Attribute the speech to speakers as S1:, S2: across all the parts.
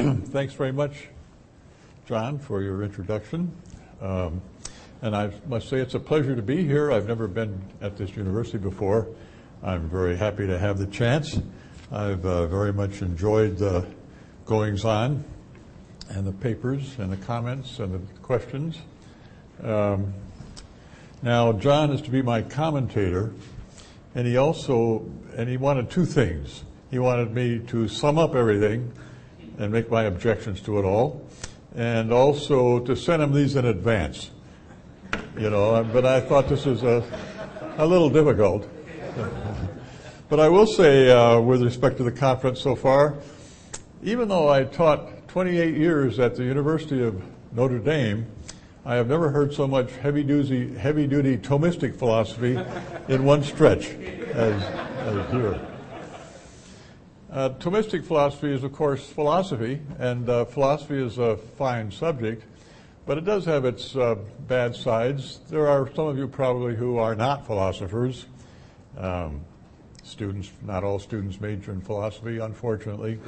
S1: Thanks very much, John, for your introduction. And I must say it's a pleasure to be here. I've never been at this university before. I'm very happy to have the chance. I've very much enjoyed the goings-on and the papers and the comments and the questions. Now, John is to be my commentator, and he wanted two things. He wanted me to sum up everything and make my objections to it all, and also to send him these in advance. But I thought this was a little difficult. But I will say, with respect to the conference so far, even though I taught 28 years at the University of Notre Dame, I have never heard so much heavy-duty Thomistic philosophy in one stretch as here. Thomistic philosophy is, of course, philosophy, and philosophy is a fine subject, but it does have its bad sides. There are some of you probably who are not philosophers. Not all students major in philosophy, unfortunately.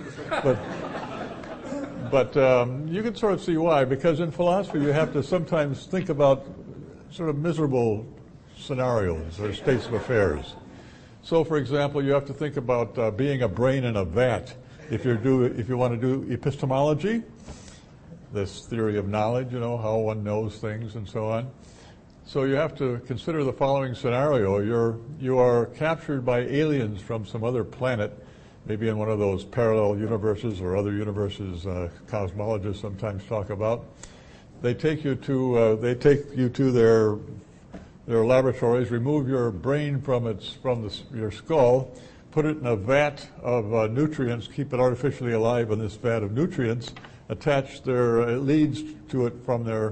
S1: But you can sort of see why, because in philosophy you have to sometimes think about sort of miserable scenarios or states of affairs. So, for example, you have to think about being a brain in a vat if you want to do epistemology, this theory of knowledge, how one knows things and so on. So you have to consider the following scenario. You are captured by aliens from some other planet, maybe in one of those parallel universes or other universes cosmologists sometimes talk about. They take you to their laboratories, remove your brain from your skull, put it in a vat of nutrients, keep it artificially alive in this vat of nutrients, attach their leads to it from their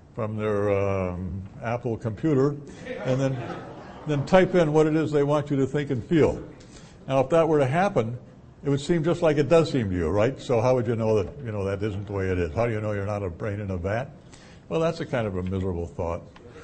S1: Apple computer, and then type in what it is they want you to think and feel. Now, if that were to happen, it would seem just like it does seem to you, right? So how would you know that that isn't the way it is? How do you know you're not a brain in a vat? Well, that's a kind of a miserable thought.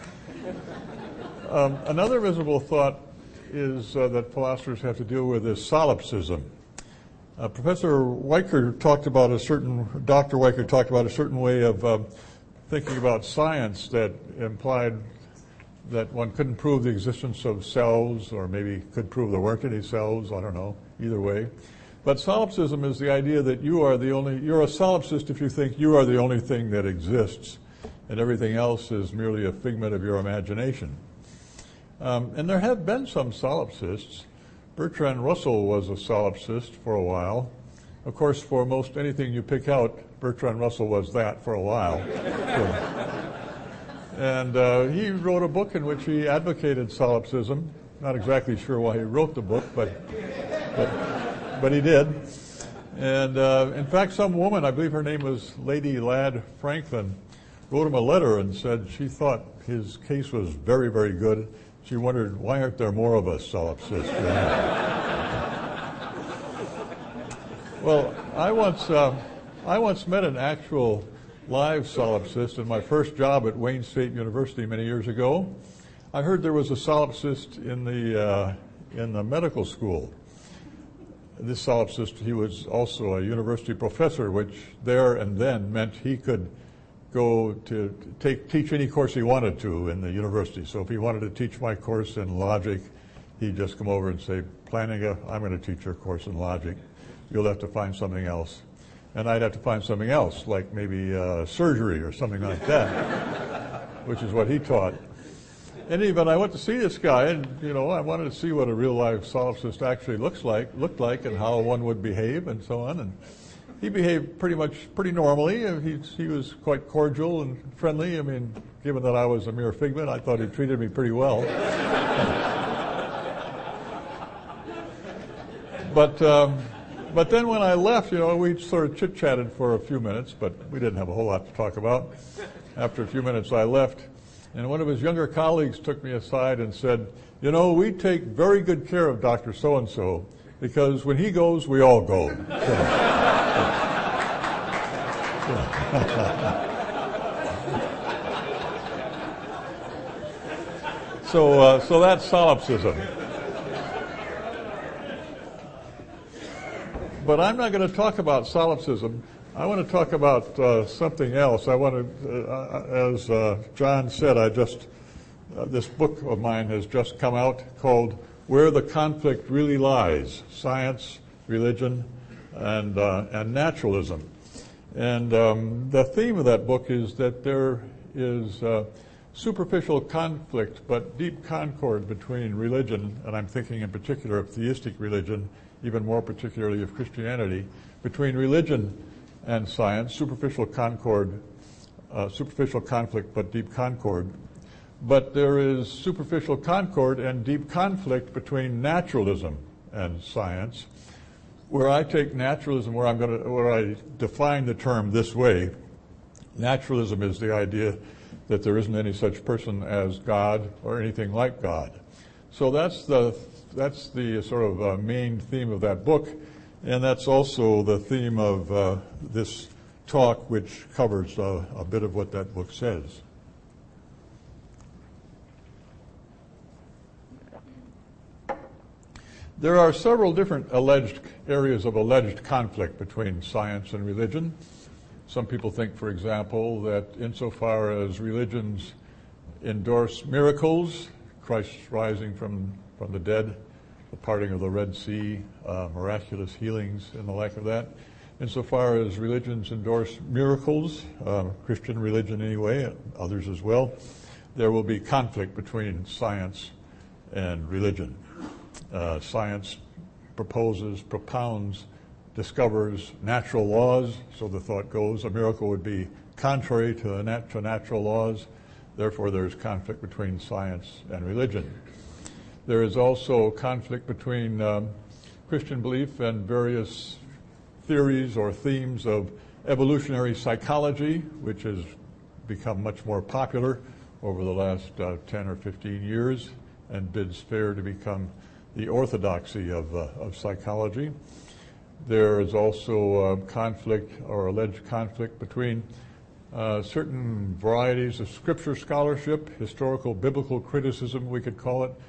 S1: Another miserable thought is that philosophers have to deal with is solipsism. Professor Weicker talked about Dr. Weicker talked about a certain way of thinking about science that implied that one couldn't prove the existence of cells, or maybe could prove there weren't any cells, I don't know, either way. But solipsism is the idea that you're a solipsist if you think you are the only thing that exists, and everything else is merely a figment of your imagination. And there have been some solipsists. Bertrand Russell was a solipsist for a while. Of course, for most anything you pick out, Bertrand Russell was that for a while. And he wrote a book in which he advocated solipsism. Not exactly sure why he wrote the book, but he did. And in fact, some woman, I believe her name was Lady Ladd Franklin, wrote him a letter and said she thought his case was very, very good. She wondered, why aren't there more of us solipsists? Well, I once met an actual live solipsist in my first job at Wayne State University many years ago. I heard there was a solipsist in the medical school. This solipsist, he was also a university professor, which there and then meant he could go to teach any course he wanted to in the university. So if he wanted to teach my course in logic, he'd just come over and say, Plantinga, I'm going to teach your course in logic. You'll have to find something else. And I'd have to find something else, like maybe surgery or something like that, which is what he taught. And even I went to see this guy, and I wanted to see what a real life solipsist actually looked like, and how one would behave, and so on. And he behaved pretty normally. He was quite cordial and friendly. I mean, given that I was a mere figment, I thought he treated me pretty well. But then when I left, we sort of chit-chatted for a few minutes, but we didn't have a whole lot to talk about. After a few minutes, I left, and one of his younger colleagues took me aside and said, we take very good care of Dr. So-and-so, because when he goes, we all go. So that's solipsism. But I'm not going to talk about solipsism. I want to talk about something else. I want to, as John said, this book of mine has just come out called Where the Conflict Really Lies, Science, Religion, and Naturalism. And the theme of that book is that there is superficial conflict but deep concord between religion, and I'm thinking in particular of theistic religion, even more particularly of Christianity, between religion and science, superficial conflict but deep concord. But there is superficial concord and deep conflict between naturalism and science, where I take naturalism, where I define the term this way. Naturalism is the idea that there isn't any such person as God or anything like God. So that's the sort of main theme of that book, and that's also the theme of this talk, which covers a bit of what that book says. There are several different areas of alleged conflict between science and religion. Some people think, for example, that insofar as religions endorse miracles, Christ's rising from the dead, the parting of the Red Sea, miraculous healings and the like of that, insofar as religions endorse miracles, Christian religion anyway, others as well, there will be conflict between science and religion. Science propounds, discovers natural laws, so the thought goes, a miracle would be contrary to natural laws, therefore there's conflict between science and religion. There is also conflict between Christian belief and various theories or themes of evolutionary psychology, which has become much more popular over the last 10 or 15 years and bids fair to become the orthodoxy of psychology. There is also conflict or alleged conflict between certain varieties of scripture scholarship, historical biblical criticism, we could call it.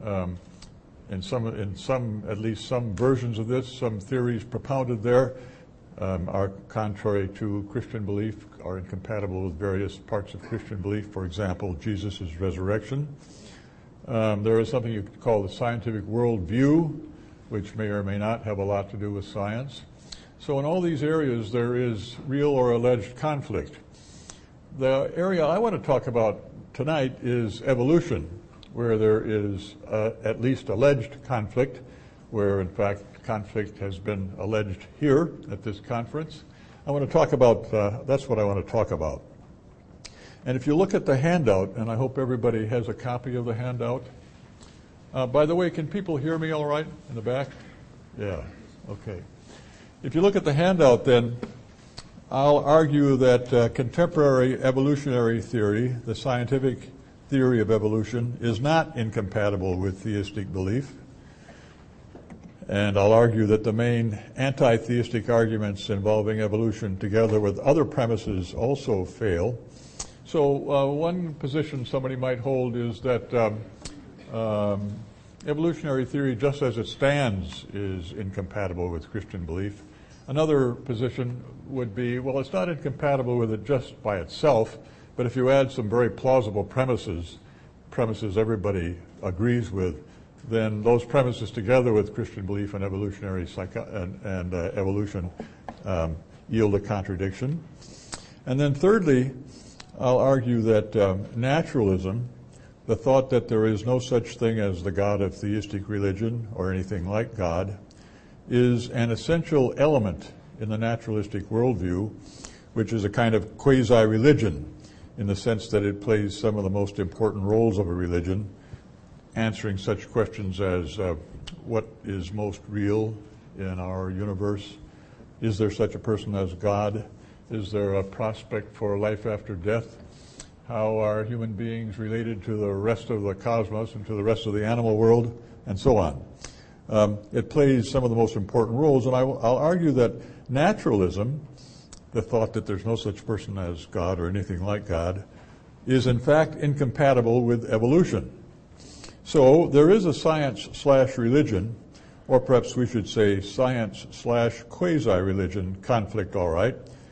S1: At least some versions of this, some theories propounded there are contrary to Christian belief, are incompatible with various parts of Christian belief. For example, Jesus' resurrection. There is something you could call the scientific worldview, which may or may not have a lot to do with science. So in all these areas, there is real or alleged conflict. The area I want to talk about tonight is evolution, where there is at least alleged conflict, where in fact conflict has been alleged here at this conference. I want to talk about, that's what I want to talk about. And if you look at the handout, and I hope everybody has a copy of the handout. By the way, can people hear me all right in the back? Yeah, okay. If you look at the handout, then I'll argue that contemporary evolutionary theory, the scientific theory of evolution, is not incompatible with theistic belief. And I'll argue that the main anti-theistic arguments involving evolution, together with other premises, also fail. So one position somebody might hold is that evolutionary theory, just as it stands, is incompatible with Christian belief. Another position would be, well, it's not incompatible with it just by itself, but if you add some very plausible premises everybody agrees with, then those premises together with Christian belief and evolutionary evolution yield a contradiction. And then thirdly, I'll argue that naturalism, the thought that there is no such thing as the God of theistic religion or anything like God, is an essential element in the naturalistic worldview, which is a kind of quasi-religion in the sense that it plays some of the most important roles of a religion, answering such questions as what is most real in our universe? Is there such a person as God? Is there a prospect for life after death? How are human beings related to the rest of the cosmos and to the rest of the animal world? And so on. It plays some of the most important roles, and I'll argue that naturalism, the thought that there's no such person as God or anything like God, is in fact incompatible with evolution. So there is a science/religion, or perhaps we should say science/quasi-religion conflict, all right,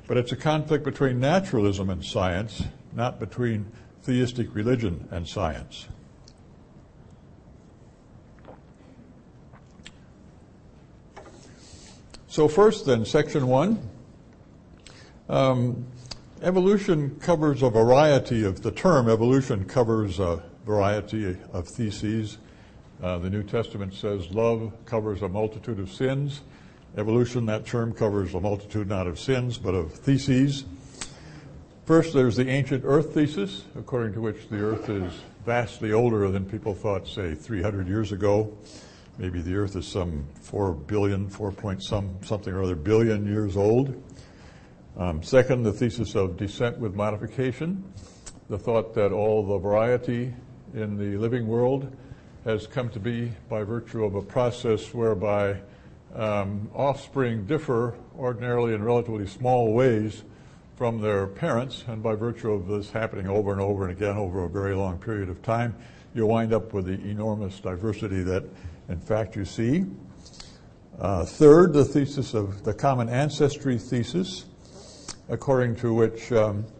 S1: But it's a conflict between naturalism and science, not between theistic religion and science. So first then, section 1. Evolution covers a variety of, the term evolution covers a variety of theses. The New Testament says love covers a multitude of sins. Evolution, that term covers a multitude not of sins, but of theses. First, there's the ancient Earth thesis, according to which the Earth is vastly older than people thought, say, 300 years ago. Maybe the Earth is some 4 billion, 4 point something or other billion years old. Second, the thesis of descent with modification, the thought that all the variety in the living world has come to be by virtue of a process whereby offspring differ ordinarily in relatively small ways from their parents, and by virtue of this happening over and over and again over a very long period of time, you wind up with the enormous diversity that, in fact, you see. Third, the thesis of the common ancestry thesis, according to which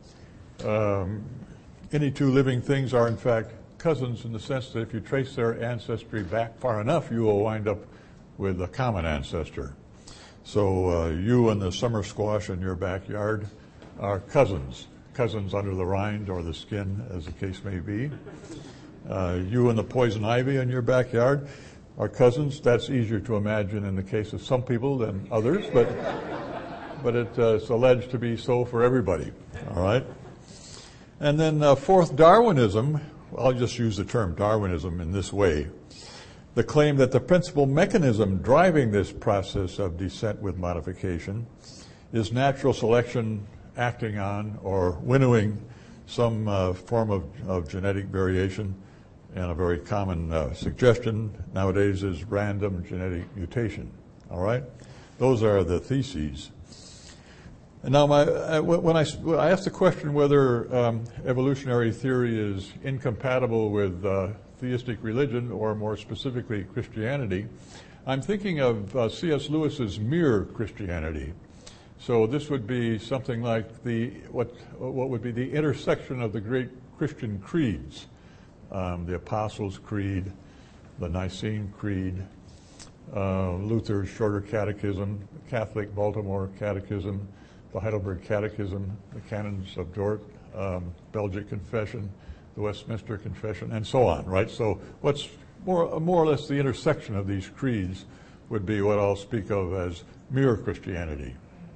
S1: any two living things are, in fact, cousins in the sense that if you trace their ancestry back far enough, you will wind up with a common ancestor. So you and the summer squash in your backyard are cousins under the rind or the skin, as the case may be. You and the poison ivy in your backyard are cousins. That's easier to imagine in the case of some people than others, but it's alleged to be so for everybody, all right? And then fourth, Darwinism. I'll just use the term Darwinism in this way. The claim that the principal mechanism driving this process of descent with modification is natural selection acting on or winnowing some form of genetic variation, and a very common suggestion nowadays is random genetic mutation, all right? Those are the theses. And now, when I asked the question whether evolutionary theory is incompatible with theistic religion, or more specifically Christianity, I'm thinking of C.S. Lewis's Mere Christianity. So this would be something like what would be the intersection of the great Christian creeds, the Apostles' Creed, the Nicene Creed, Luther's Shorter Catechism, Catholic Baltimore Catechism, the Heidelberg Catechism, the Canons of Dort, Belgic Confession, the Westminster Confession, and so on, right? So what's more or less the intersection of these creeds would be what I'll speak of as mere Christianity.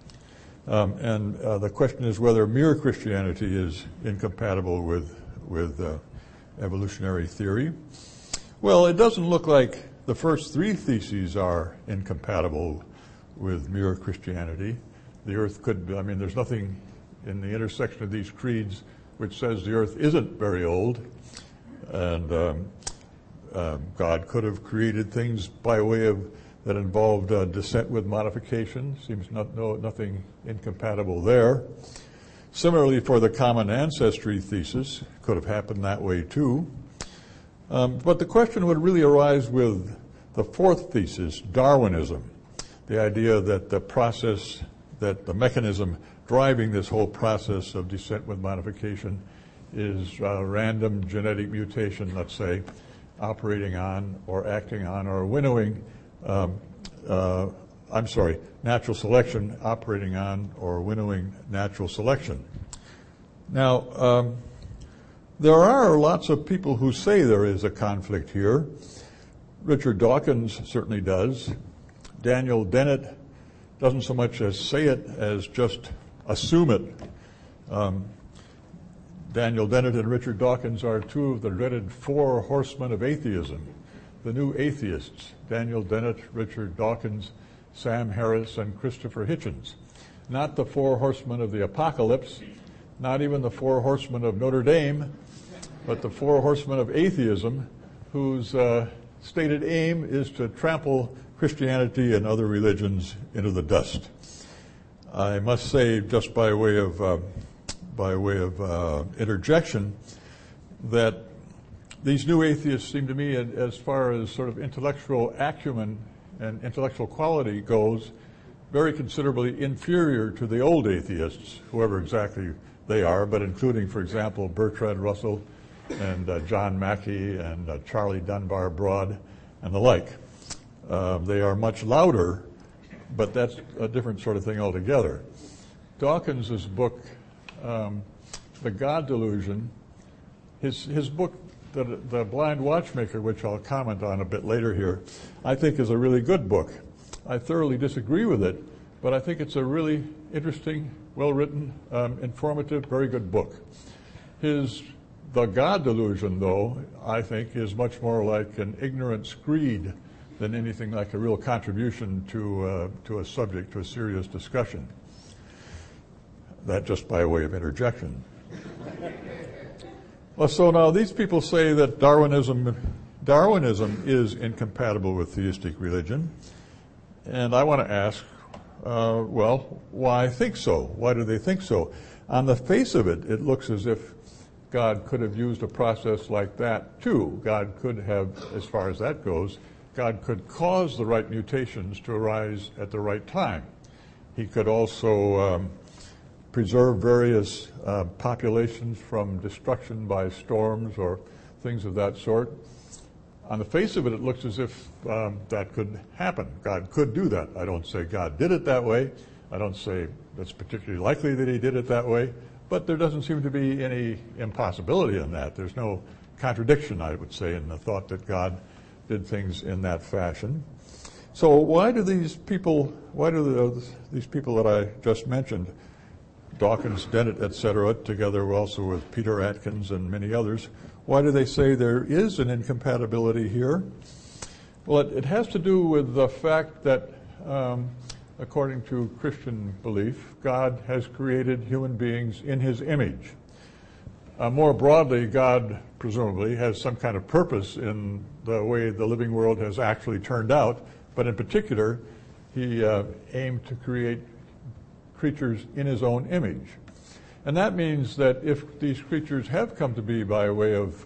S1: And the question is whether mere Christianity is incompatible with evolutionary theory. Well, it doesn't look like the first three theses are incompatible with mere Christianity. The earth there's nothing in the intersection of these creeds which says the earth isn't very old, and God could have created things by way of that involved descent with modification. Seems nothing incompatible there. Similarly, for the common ancestry thesis, could have happened that way too. But the question would really arise with the fourth thesis, Darwinism, the idea that the mechanism driving this whole process of descent with modification is random genetic mutation, let's say, operating on or acting on or winnowing, natural selection operating on or winnowing natural selection. Now, there are lots of people who say there is a conflict here. Richard Dawkins certainly does. Daniel Dennett doesn't so much as say it as just assume it. Daniel Dennett and Richard Dawkins are two of the dreaded four horsemen of atheism, the new atheists, Daniel Dennett, Richard Dawkins, Sam Harris, and Christopher Hitchens. Not the four horsemen of the apocalypse, not even the four horsemen of Notre Dame, but the four horsemen of atheism, whose stated aim is to trample Christianity and other religions into the dust. I must say, just by way of interjection, that these new atheists seem to me, as far as sort of intellectual acumen and intellectual quality goes, very considerably inferior to the old atheists, whoever exactly they are, but including, for example, Bertrand Russell and John Mackey and Charlie Dunbar Broad and the like. They are much louder, but that's a different sort of thing altogether. Dawkins's book, The God Delusion, his book, The Blind Watchmaker, which I'll comment on a bit later here, I think is a really good book. I thoroughly disagree with it, but I think it's a really interesting, well-written, informative, very good book. The God Delusion, though, I think is much more like an ignorant screed than anything like a real contribution to a subject, to a serious discussion. That just by way of interjection. Well, so now these people say that Darwinism is incompatible with theistic religion, and I want to ask, well, why think so? Why do they think so? On the face of it, it looks as if God could have used a process like that too. God could have, as far as that goes, God could cause the right mutations to arise at the right time. He could also preserve various populations from destruction by storms or things of that sort. On the face of it, it looks as if that could happen. God could do that. I don't say God did it that way. I don't say it's particularly likely that he did it that way, but there doesn't seem to be any impossibility in that. There's no contradiction, I would say, in the thought that God did things in that fashion. So why do these people that I just mentioned, Dawkins, Dennett, etc., together also with Peter Atkins and many others, why do they say there is an incompatibility here? Well, it has to do with the fact that, according to Christian belief, God has created human beings in his image. More broadly, God presumably has some kind of purpose in the way the living world has actually turned out, but in particular, he aimed to create creatures in his own image. And that means that if these creatures have come to be by way of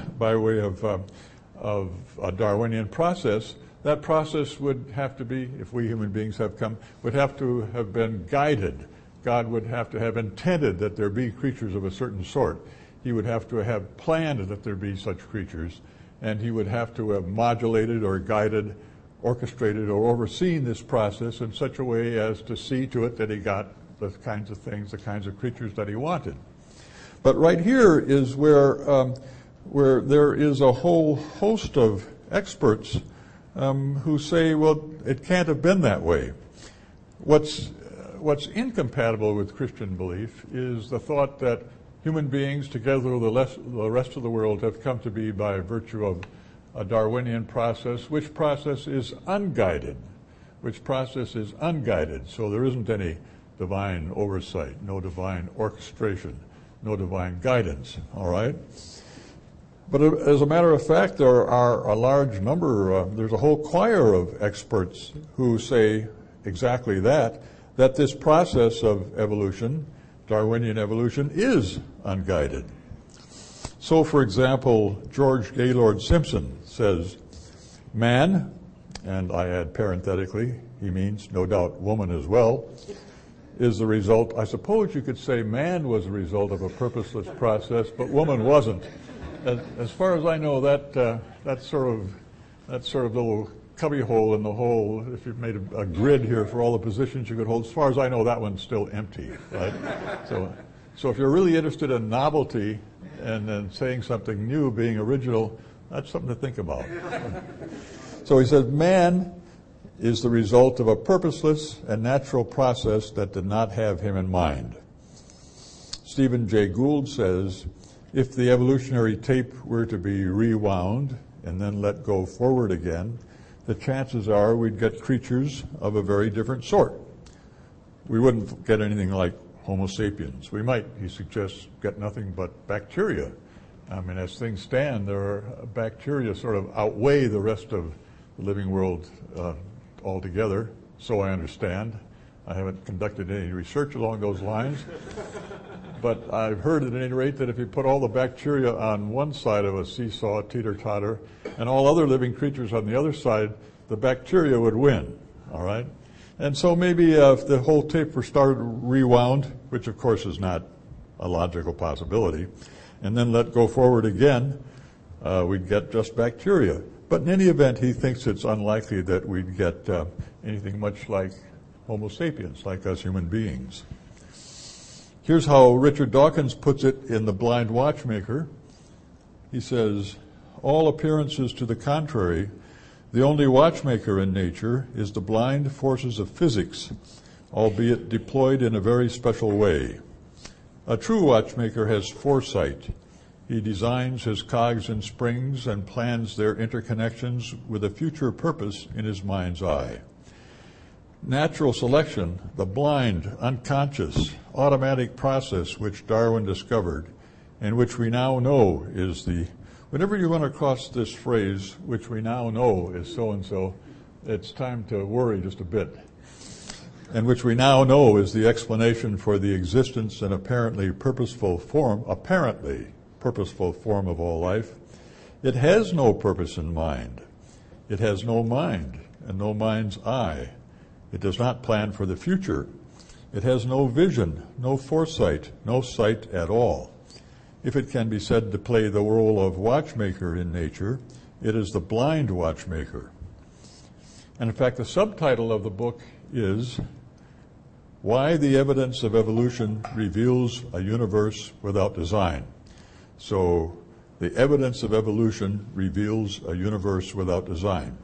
S1: a Darwinian process, that process would have to be, if we human beings have come, would have to have been guided. God would have to have intended that there be creatures of a certain sort. He would have to have planned that there be such creatures, and he would have to have modulated or guided, orchestrated or overseen this process in such a way as to see to it that he got the kinds of things, the kinds of creatures that he wanted. But right here is where there is a whole host of experts who say, well, it can't have been that way. What's incompatible with Christian belief is the thought that human beings, together with the rest of the world, have come to be by virtue of a Darwinian process, which process is unguided. So there isn't any divine oversight, no divine orchestration, no divine guidance, all right? But as a matter of fact, there are a large number, there's a whole choir of experts who say exactly that this process of evolution, Darwinian evolution, is unguided. So, for example, George Gaylord Simpson says, man, and I add parenthetically, he means no doubt woman as well, is the result, I suppose you could say man was the result of a purposeless process, but woman wasn't. As far as I know, that sort of little cubbyhole in the hole, if you've made a grid here for all the positions you could hold, as far as I know, that one's still empty, right? So if you're really interested in novelty and then saying something new, being original, that's something to think about. So he says, man is the result of a purposeless and natural process that did not have him in mind. Stephen Jay Gould says, if the evolutionary tape were to be rewound and then let go forward again, the chances are we'd get creatures of a very different sort. We wouldn't get anything like Homo sapiens. We might, he suggests, get nothing but bacteria. I mean, as things stand, there are bacteria sort of outweigh the rest of the living world altogether, so I understand. I haven't conducted any research along those lines. But I've heard at any rate that if you put all the bacteria on one side of a seesaw, teeter-totter, and all other living creatures on the other side, the bacteria would win, all right? And so maybe if the whole tape were started rewound, which of course is not a logical possibility, and then let go forward again, we'd get just bacteria. But in any event, he thinks it's unlikely that we'd get anything much like Homo sapiens, like us human beings. Here's how Richard Dawkins puts it in The Blind Watchmaker. He says, all appearances to the contrary, the only watchmaker in nature is the blind forces of physics, albeit deployed in a very special way. A true watchmaker has foresight. He designs his cogs and springs and plans their interconnections with a future purpose in his mind's eye. Natural selection, the blind, unconscious, automatic process which Darwin discovered and which we now know is the... Whenever you run across this phrase, which we now know is so-and-so, it's time to worry just a bit. And which we now know is the explanation for the existence and apparently purposeful form of all life. It has no purpose in mind. It has no mind and no mind's eye. It does not plan for the future. It has no vision, no foresight, no sight at all. If it can be said to play the role of watchmaker in nature, it is the blind watchmaker. And in fact, the subtitle of the book is Why the Evidence of Evolution Reveals a Universe Without Design. So, the evidence of evolution reveals a universe without design.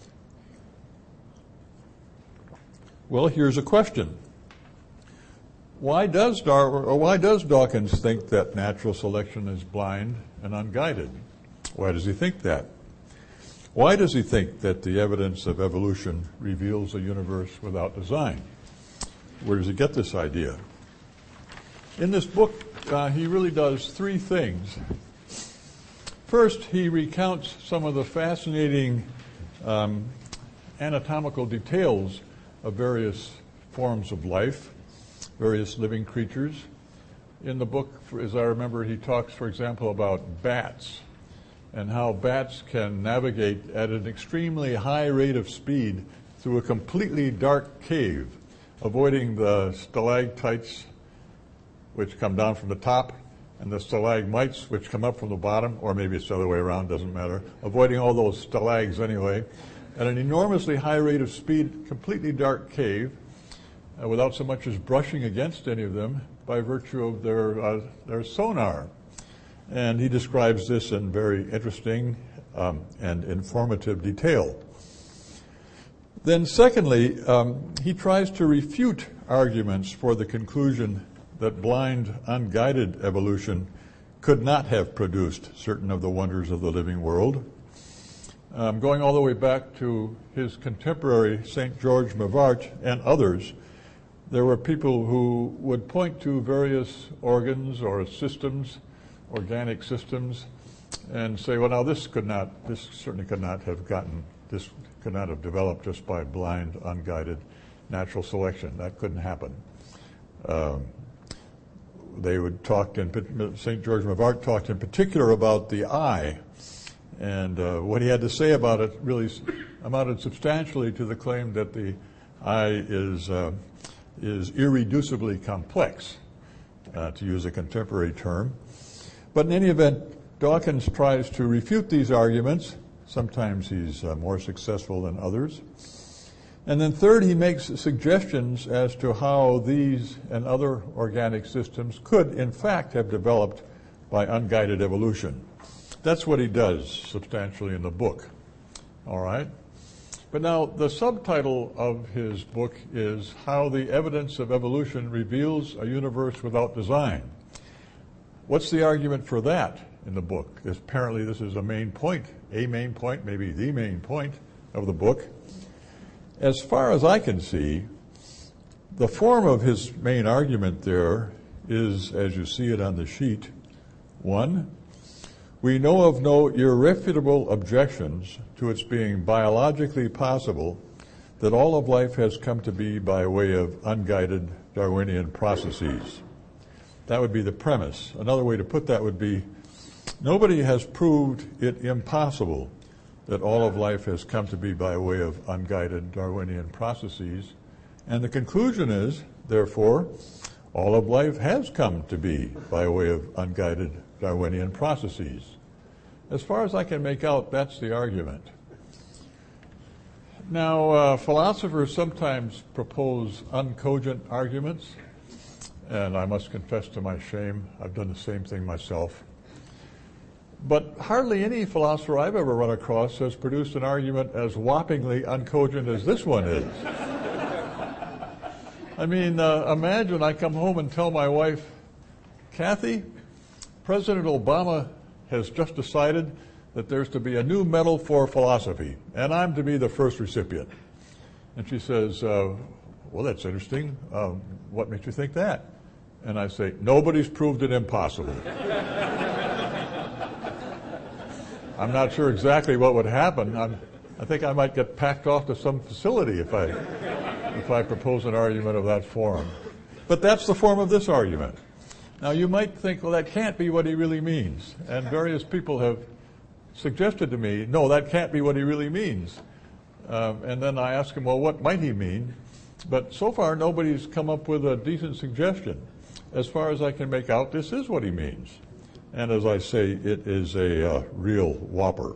S1: Well, here's a question. Why does Dawkins think that natural selection is blind and unguided? Why does he think that? Why does he think that the evidence of evolution reveals a universe without design? Where does he get this idea? In this book, he really does three things. First, he recounts some of the fascinating anatomical details of various forms of life, various living creatures. In the book, as I remember, he talks, for example, about bats and how bats can navigate at an extremely high rate of speed through a completely dark cave, avoiding the stalactites which come down from the top and the stalagmites which come up from the bottom, or maybe it's the other way around, doesn't matter, avoiding all those stalags anyway, at an enormously high rate of speed, completely dark cave, without so much as brushing against any of them by virtue of their sonar. And he describes this in very interesting and informative detail. Then secondly, he tries to refute arguments for the conclusion that blind, unguided evolution could not have produced certain of the wonders of the living world. Going all the way back to his contemporary St. George Mivart and others, there were people who would point to various organs or systems, organic systems, and say, well, now this certainly could not have developed just by blind, unguided natural selection. That couldn't happen. They would talk, St. George Mivart talked in particular about the eye, and what he had to say about it really amounted substantially to the claim that the eye is irreducibly complex, to use a contemporary term. But in any event, Dawkins tries to refute these arguments. Sometimes he's more successful than others. And then third, he makes suggestions as to how these and other organic systems could, in fact, have developed by unguided evolution. That's what he does substantially in the book. All right? But now, the subtitle of his book is How the Evidence of Evolution Reveals a Universe Without Design. What's the argument for that in the book? Apparently this is a main point, maybe the main point of the book. As far as I can see, the form of his main argument there is, as you see it on the sheet, 1, we know of no irrefutable objections to its being biologically possible that all of life has come to be by way of unguided Darwinian processes. That would be the premise. Another way to put that would be, nobody has proved it impossible that all of life has come to be by way of unguided Darwinian processes. And the conclusion is, therefore, all of life has come to be by way of unguided Darwinian processes. As far as I can make out, that's the argument. Now, philosophers sometimes propose uncogent arguments, and I must confess to my shame, I've done the same thing myself. But hardly any philosopher I've ever run across has produced an argument as whoppingly uncogent as this one is. I mean, imagine I come home and tell my wife, Kathy, President Obama has just decided that there's to be a new medal for philosophy, and I'm to be the first recipient. And she says, well, that's interesting. What makes you think that? And I say, nobody's proved it impossible. I'm not sure exactly what would happen. I think I might get packed off to some facility if I propose an argument of that form. But that's the form of this argument. Now, you might think, well, that can't be what he really means. And various people have suggested to me, no, that can't be what he really means. And then I ask him, well, what might he mean? But so far, nobody's come up with a decent suggestion. As far as I can make out, this is what he means. And as I say, it is a real whopper.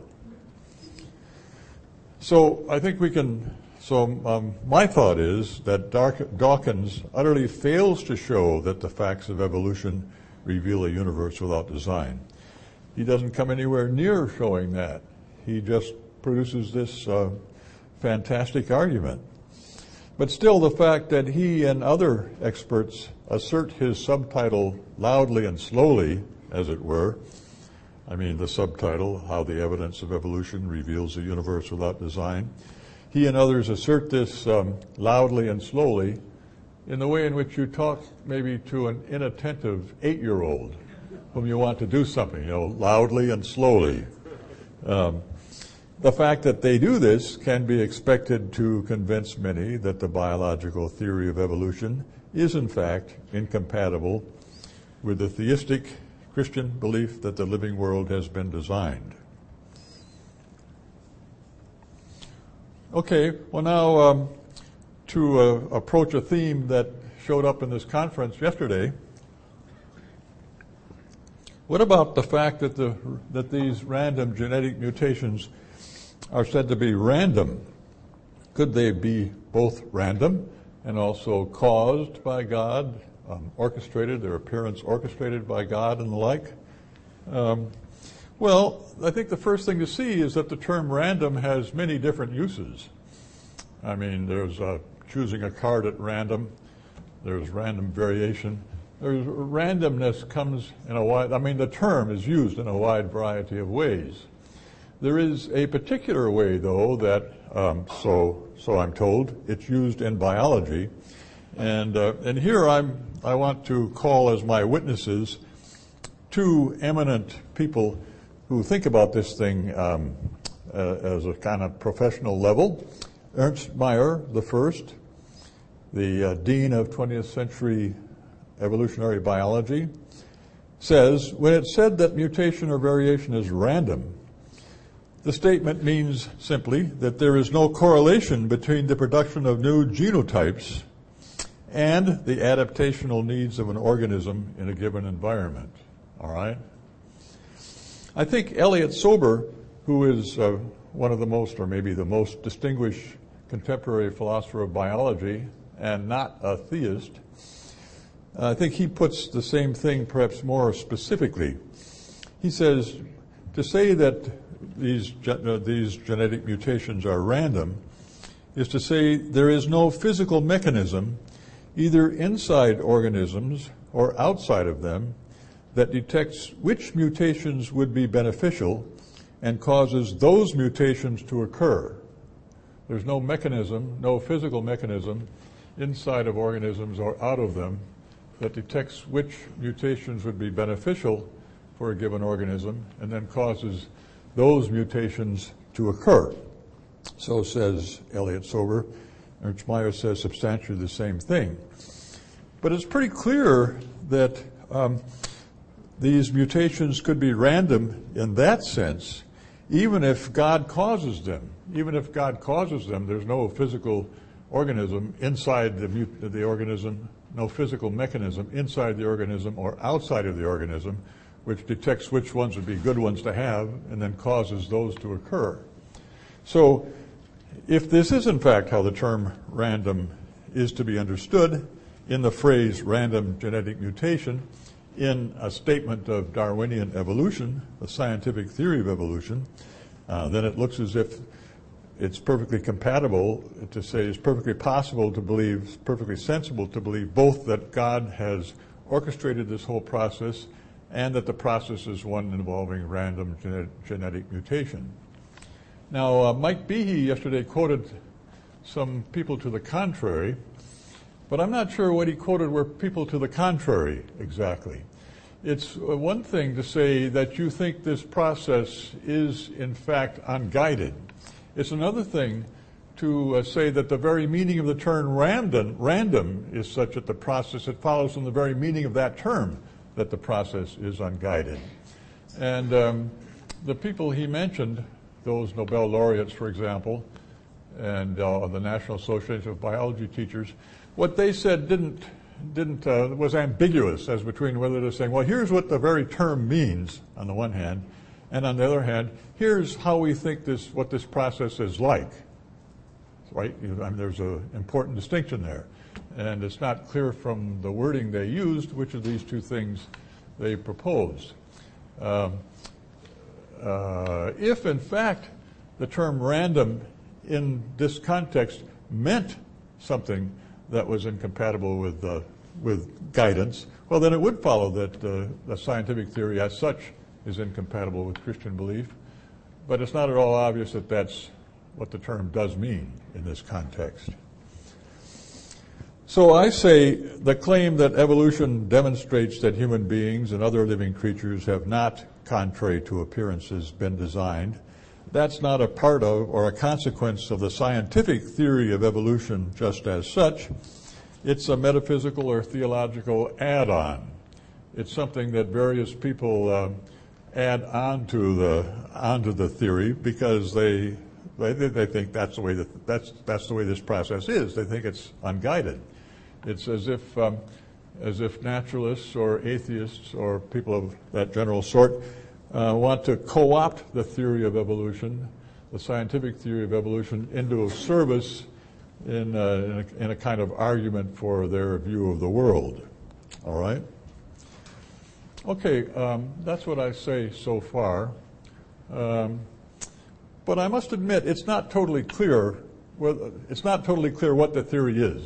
S1: So I think we can, my thought is that Dawkins utterly fails to show that the facts of evolution reveal a universe without design. He doesn't come anywhere near showing that. He just produces this fantastic argument. But still, the fact that he and other experts assert his subtitle loudly and slowly, as it were, I mean the subtitle, How the Evidence of Evolution Reveals a Universe Without Design, he and others assert this loudly and slowly in the way in which you talk maybe to an inattentive 8-year-old whom you want to do something, loudly and slowly. The fact that they do this can be expected to convince many that the biological theory of evolution is in fact incompatible with the theistic Christian belief that the living world has been designed. Okay, well now to approach a theme that showed up in this conference yesterday, what about the fact that these random genetic mutations are said to be random? Could they be both random and also caused by God, orchestrated, their appearance orchestrated by God and the like? Well, I think the first thing to see is that the term random has many different uses. I mean, there's choosing a card at random, there's random variation, there's randomness comes in the term is used in a wide variety of ways. There is a particular way, though, that, so I'm told, it's used in biology. And here I want to call as my witnesses two eminent people who think about this thing as a kind of professional level. Ernst Mayr, the first, the dean of 20th century evolutionary biology, says, when it's said that mutation or variation is random, the statement means simply that there is no correlation between the production of new genotypes and the adaptational needs of an organism in a given environment. All right? I think Elliot Sober, who is one of the most, or maybe the most distinguished contemporary philosopher of biology and not a theist, I think he puts the same thing perhaps more specifically. He says, to say that these genetic mutations are random is to say there is no physical mechanism, either inside organisms or outside of them, that detects which mutations would be beneficial and causes those mutations to occur. There's no mechanism, no physical mechanism inside of organisms or out of them that detects which mutations would be beneficial for a given organism and then causes those mutations to occur. So says Elliot Sober. Ernst Mayr says substantially the same thing. But it's pretty clear that these mutations could be random in that sense, even if God causes them. Even if God causes them, there's no physical organism inside the organism, no physical mechanism inside the organism or outside of the organism, which detects which ones would be good ones to have and then causes those to occur. So if this is in fact how the term random is to be understood in the phrase random genetic mutation in a statement of Darwinian evolution, the scientific theory of evolution, then it looks as if it's perfectly compatible to say it's perfectly possible to believe, perfectly sensible to believe both that God has orchestrated this whole process and that the process is one involving random genetic mutation. Now, Mike Behe yesterday quoted some people to the contrary, but I'm not sure what he quoted were people to the contrary exactly. It's one thing to say that you think this process is in fact unguided. It's another thing to say that the very meaning of the term random is such that the process, it follows from the very meaning of that term that the process is unguided. And the people he mentioned, those Nobel laureates, for example, and the National Association of Biology Teachers, what they said was ambiguous as between whether they're saying, well, here's what the very term means on the one hand, and on the other hand, here's how we think what this process is like. Right? There's an important distinction there. And it's not clear from the wording they used which of these two things they proposed. If, in fact, the term random in this context meant something that was incompatible with guidance, well, then it would follow that the scientific theory as such is incompatible with Christian belief. But it's not at all obvious that that's what the term does mean in this context. So I say the claim that evolution demonstrates that human beings and other living creatures have not, contrary to appearances, been designed, that's not a part of or a consequence of the scientific theory of evolution just as such. It's a metaphysical or theological add-on. It's something that various people add onto the theory because they think that's the way that's the way this process is. They think it's unguided. It's as if naturalists or atheists or people of that general sort want to co-opt the theory of evolution, the scientific theory of evolution, into a service in a kind of argument for their view of the world. All right? Okay, that's what I say so far. But I must admit, it's not totally clear. It's not totally clear what the theory is.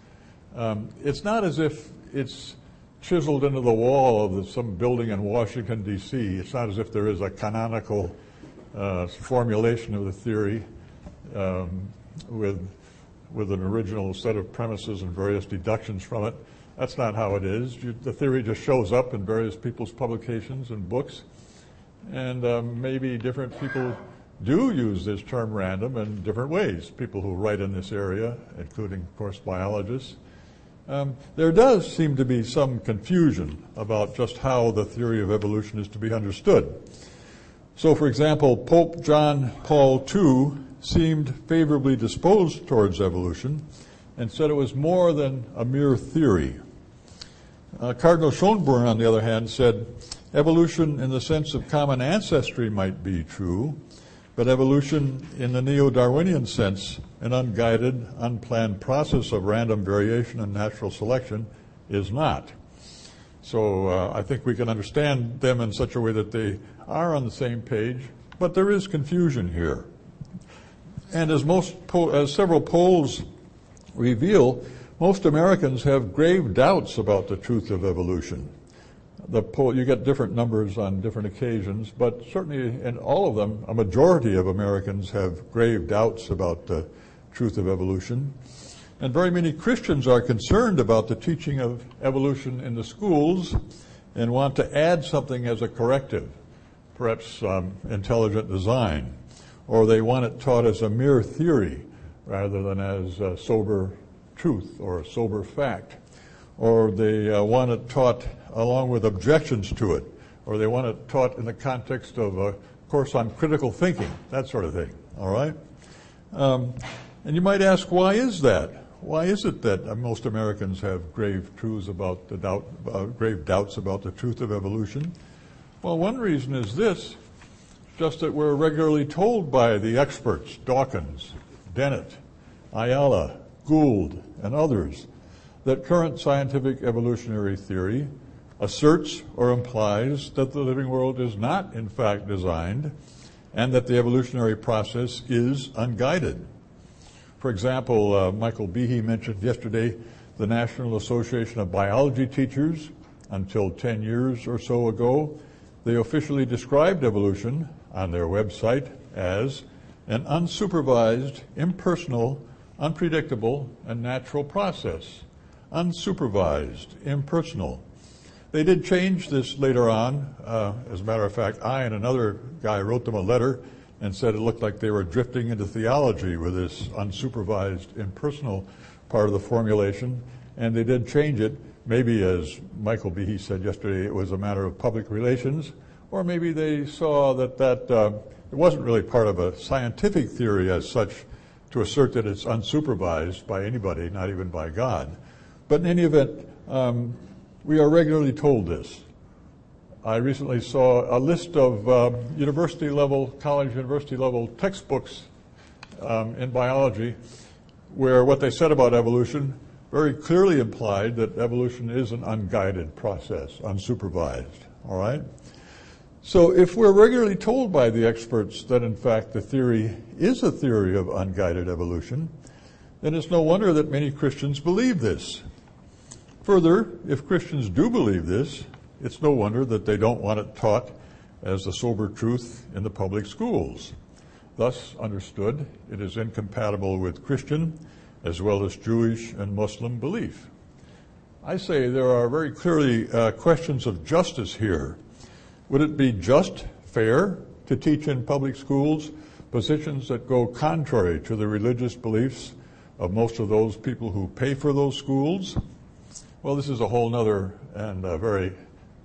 S1: It's not as if it's chiseled into the wall of some building in Washington, D.C. It's not as if there is a canonical formulation of the theory with an original set of premises and various deductions from it. That's not how it is. The theory just shows up in various people's publications and books, and maybe different people do use this term random in different ways, people who write in this area, including, of course, biologists. There does seem to be some confusion about just how the theory of evolution is to be understood. So, for example, Pope John Paul II seemed favorably disposed towards evolution and said it was more than a mere theory. Cardinal Schönborn, on the other hand, said evolution in the sense of common ancestry might be true, but evolution in the neo-Darwinian sense, an unguided, unplanned process of random variation and natural selection, is not. So I think we can understand them in such a way that they are on the same page, but there is confusion here. And as several polls reveal, most Americans have grave doubts about the truth of evolution. You get different numbers on different occasions, but certainly in all of them, a majority of Americans have grave doubts about the truth of evolution. And very many Christians are concerned about the teaching of evolution in the schools and want to add something as a corrective, perhaps intelligent design, or they want it taught as a mere theory rather than as a sober truth or a sober fact, or they want it taught along with objections to it, or they want it taught in the context of a course on critical thinking, that sort of thing, all right? And you might ask, why is that? Why is it that most Americans have grave doubts about the truth of evolution? Well, one reason is this, just that we're regularly told by the experts, Dawkins, Dennett, Ayala, Gould, and others, that current scientific evolutionary theory asserts or implies that the living world is not, in fact, designed, and that the evolutionary process is unguided. For example, Michael Behe mentioned yesterday the National Association of Biology Teachers. Until 10 years or so ago, they officially described evolution on their website as an unsupervised, impersonal, unpredictable, and natural process. Unsupervised, impersonal. They did change this later on. As a matter of fact, I and another guy wrote them a letter and said it looked like they were drifting into theology with this unsupervised, impersonal part of the formulation, and they did change it. Maybe, as Michael Behe said yesterday, it was a matter of public relations, or maybe they saw that it wasn't really part of a scientific theory as such to assert that it's unsupervised by anybody, not even by God. But in any event, we are regularly told this. I recently saw a list of college university level textbooks in biology where what they said about evolution very clearly implied that evolution is an unguided process, unsupervised, all right? So if we're regularly told by the experts that in fact the theory is a theory of unguided evolution, then it's no wonder that many Christians believe this. Further, if Christians do believe this, it's no wonder that they don't want it taught as the sober truth in the public schools. Thus understood, it is incompatible with Christian as well as Jewish and Muslim belief. I say there are very clearly questions of justice here. Would it be just, fair, to teach in public schools positions that go contrary to the religious beliefs of most of those people who pay for those schools? Well, this is a whole other and very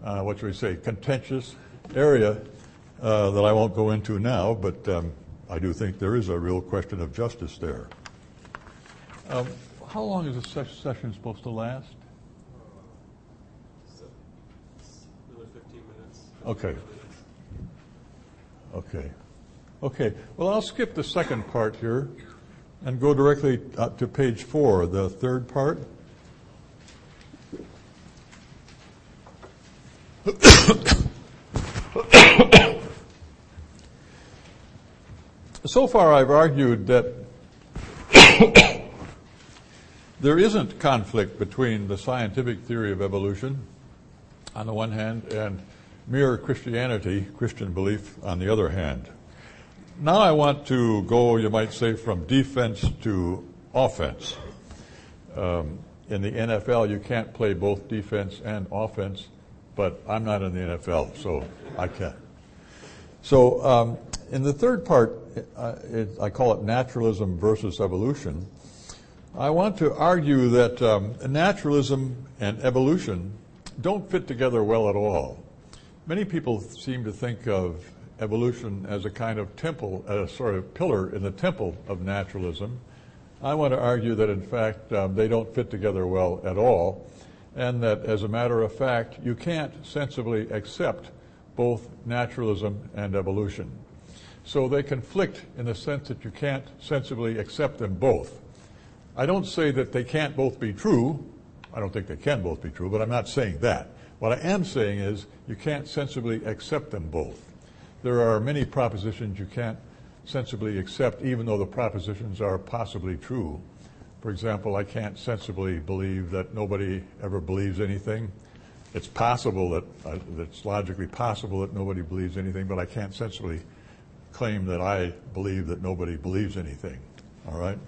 S1: contentious area that I won't go into now, but I do think there is a real question of justice there. How long is a session supposed to last?
S2: Another 15 minutes.
S1: Okay. Well, I'll skip the second part here and go directly to page 4, the third part. So far, I've argued that there isn't conflict between the scientific theory of evolution on the one hand and mere Christianity, Christian belief, on the other hand. Now I want to go, you might say, from defense to offense. In the NFL, you can't play both defense and offense, but I'm not in the NFL, so I can. So in the third part, I call it naturalism versus evolution. I want to argue that naturalism and evolution don't fit together well at all. Many people seem to think of evolution as a kind of temple, a sort of pillar in the temple of naturalism. I want to argue that, in fact, they don't fit together well at all, and that, as a matter of fact, you can't sensibly accept both naturalism and evolution. So they conflict in the sense that you can't sensibly accept them both. I don't say that they can't both be true. I don't think they can both be true, but I'm not saying that. What I am saying is you can't sensibly accept them both. There are many propositions you can't sensibly accept, even though the propositions are possibly true. For example, I can't sensibly believe that nobody ever believes anything. It's possible that it's logically possible that nobody believes anything, but I can't sensibly claim that I believe that nobody believes anything. All right?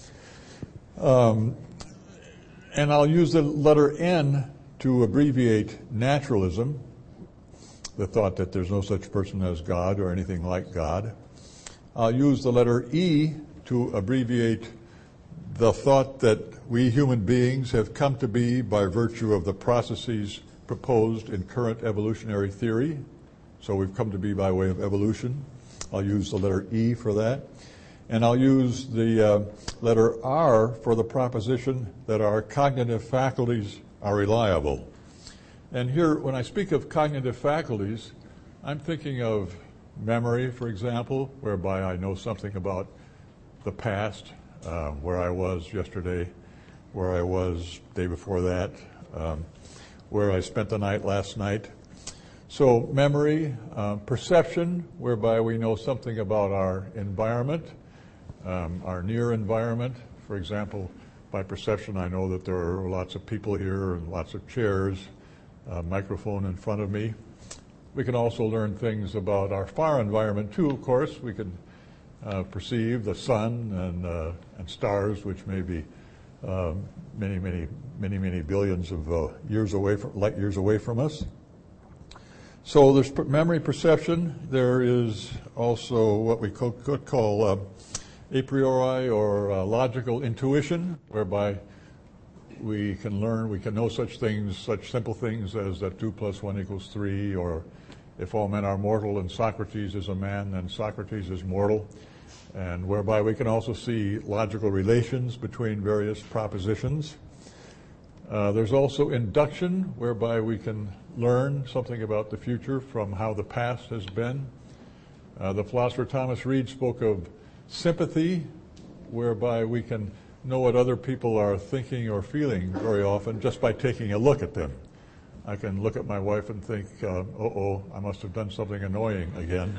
S1: And I'll use the letter N to abbreviate naturalism, the thought that there's no such person as God or anything like God. I'll use the letter E to abbreviate the thought that we human beings have come to be by virtue of the processes proposed in current evolutionary theory. So we've come to be by way of evolution. I'll use the letter E for that. And I'll use the letter R for the proposition that our cognitive faculties are reliable. And here, when I speak of cognitive faculties, I'm thinking of memory, for example, whereby I know something about the past, where I was yesterday, where I was the day before that, where I spent the night last night. So memory, perception, whereby we know something about our environment, our near environment. For example, by perception, I know that there are lots of people here and lots of chairs, a microphone in front of me. We can also learn things about our far environment too, of course. We can perceive the sun and stars, which may be many billions of light years away from us. So there's memory perception. There is also what we could call a priori or logical intuition, whereby we can know such things, such simple things as that 2 + 1 = 3, or if all men are mortal and Socrates is a man, then Socrates is mortal, and whereby we can also see logical relations between various propositions. There's also induction, whereby we can learn something about the future from how the past has been. The philosopher Thomas Reid spoke of sympathy, whereby we can know what other people are thinking or feeling very often just by taking a look at them. I can look at my wife and think, I must have done something annoying again,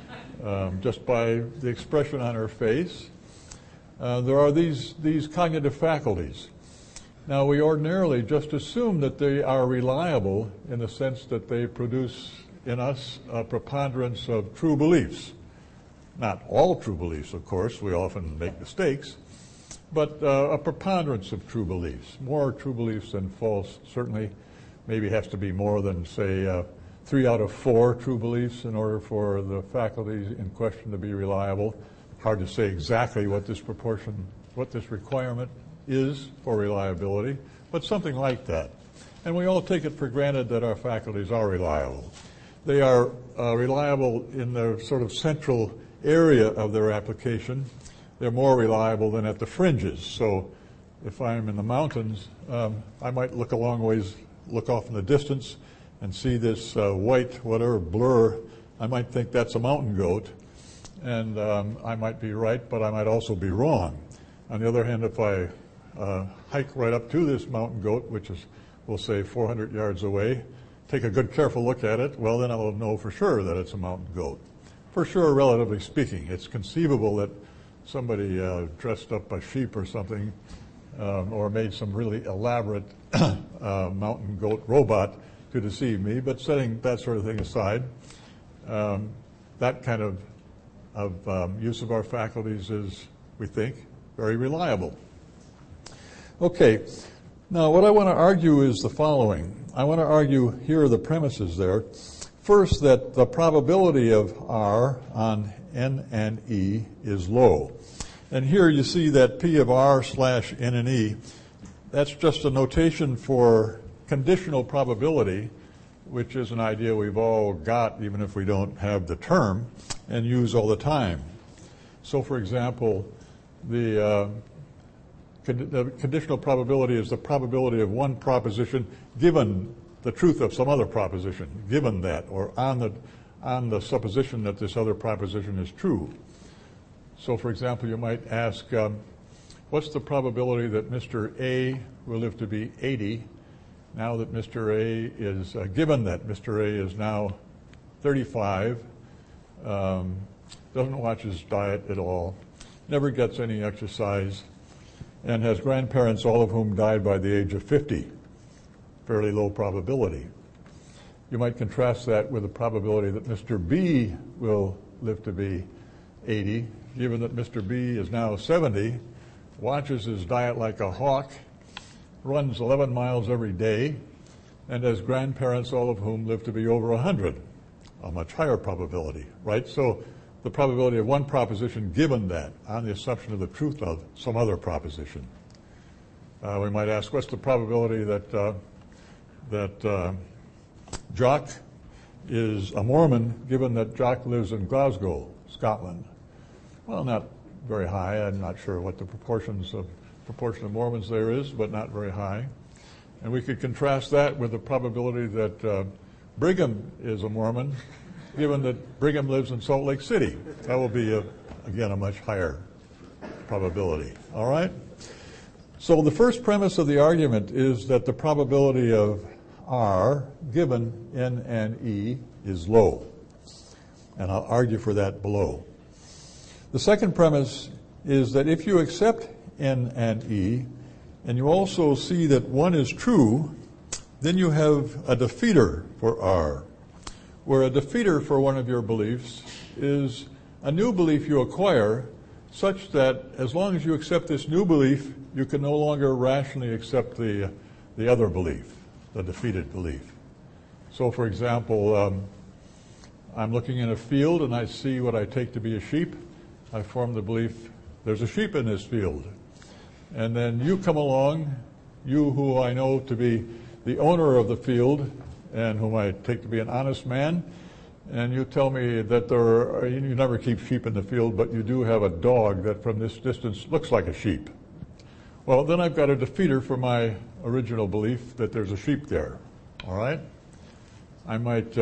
S1: just by the expression on her face. There are these cognitive faculties. Now, we ordinarily just assume that they are reliable in the sense that they produce in us a preponderance of true beliefs. Not all true beliefs, of course. We often make mistakes. But a preponderance of true beliefs. More true beliefs than false, certainly. Maybe has to be more than, say, 3 out of 4 true beliefs in order for the faculties in question to be reliable. Hard to say exactly what this requirement is for reliability, but something like that. And we all take it for granted that our faculties are reliable. They are reliable in the sort of central area of their application. They're more reliable than at the fringes. So if I'm in the mountains, I might look a long ways, look off in the distance and see this white, whatever, blur. I might think that's a mountain goat, and I might be right, but I might also be wrong. On the other hand, if I hike right up to this mountain goat, which is, we'll say, 400 yards away, take a good, careful look at it, well, then I'll know for sure that it's a mountain goat. For sure, relatively speaking. It's conceivable that somebody dressed up a sheep or something, or made some really elaborate mountain goat robot to deceive me, but setting that sort of thing aside, that kind of use of our faculties is, we think, very reliable. Okay, now what I want to argue is the following. I want to argue, here are the premises there. First, that the probability of R on N and E is low. And here you see that P of R / N and E, that's just a notation for conditional probability, which is an idea we've all got, even if we don't have the term, and use all the time. So, for example, the conditional probability is the probability of one proposition given the truth of some other proposition, given that, or on the supposition that this other proposition is true. So, for example, you might ask, what's the probability that Mr. A will live to be 80 now that Mr. A is, given that Mr. A is now 35, doesn't watch his diet at all, never gets any exercise, and has grandparents, all of whom died by the age of 50. Fairly low probability. You might contrast that with the probability that Mr. B will live to be 80, given that Mr. B is now 70, watches his diet like a hawk, runs 11 miles every day, and has grandparents, all of whom live to be over 100. A much higher probability, right? So the probability of one proposition given that on the assumption of the truth of some other proposition. We might ask, what's the probability that Jock is a Mormon, given that Jock lives in Glasgow, Scotland? Well, not very high. I'm not sure what the proportion of Mormons there is, but not very high. And we could contrast that with the probability that Brigham is a Mormon, given that Brigham lives in Salt Lake City. That will be, again, a much higher probability. All right? So the first premise of the argument is that the probability of R given N and E is low. And I'll argue for that below. The second premise is that if you accept N and E, and you also see that one is true, then you have a defeater for R, where a defeater for one of your beliefs is a new belief you acquire such that as long as you accept this new belief, you can no longer rationally accept the other belief, the defeated belief. So, for example, I'm looking in a field and I see what I take to be a sheep. I form the belief there's a sheep in this field. And then you come along, you who I know to be the owner of the field and whom I take to be an honest man, and you tell me that you never keep sheep in the field, but you do have a dog that from this distance looks like a sheep. Well, then I've got a defeater for my original belief that there's a sheep there. All right? I might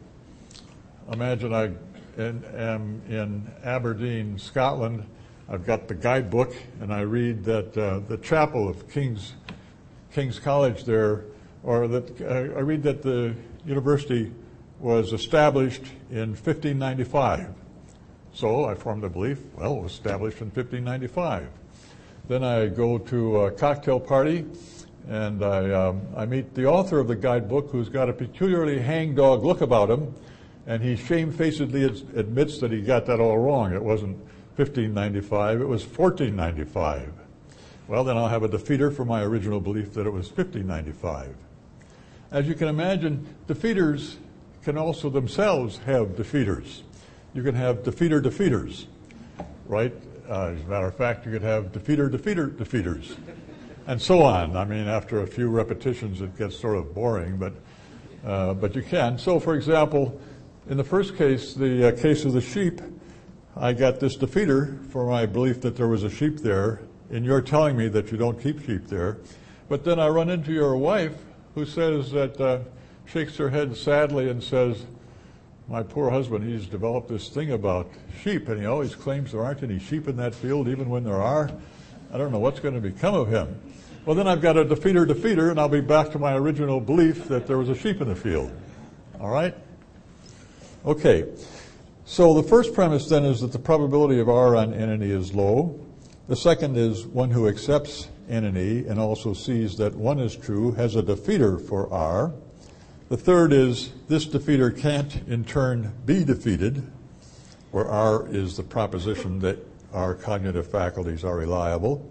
S1: imagine I am in Aberdeen, Scotland. I've got the guidebook, and I read that the chapel of King's College there, or that I read that the university was established in 1595. So I formed the belief, well, it was established in 1595. Then I go to a cocktail party, and I meet the author of the guidebook, who's got a peculiarly hangdog look about him, and he shamefacedly admits that he got that all wrong. It wasn't 1595, it was 1495. Well, then I'll have a defeater for my original belief that it was 1595. As you can imagine, defeaters can also themselves have defeaters. You can have defeaters, right? As a matter of fact, you could have defeaters, and so on. I mean, after a few repetitions, it gets sort of boring, but you can. So, for example, in the first case, the case of the sheep, I got this defeater for my belief that there was a sheep there, and you're telling me that you don't keep sheep there. But then I run into your wife, who says that, shakes her head sadly and says, my poor husband, he's developed this thing about sheep, and he always claims there aren't any sheep in that field, even when there are. I don't know what's going to become of him. Well, then I've got a defeater, and I'll be back to my original belief that there was a sheep in the field. All right? Okay. So the first premise then is that the probability of R on N and E is low. The second is one who accepts N and E and also sees that one is true has a defeater for R. The third is this defeater can't in turn be defeated, where R is the proposition that our cognitive faculties are reliable.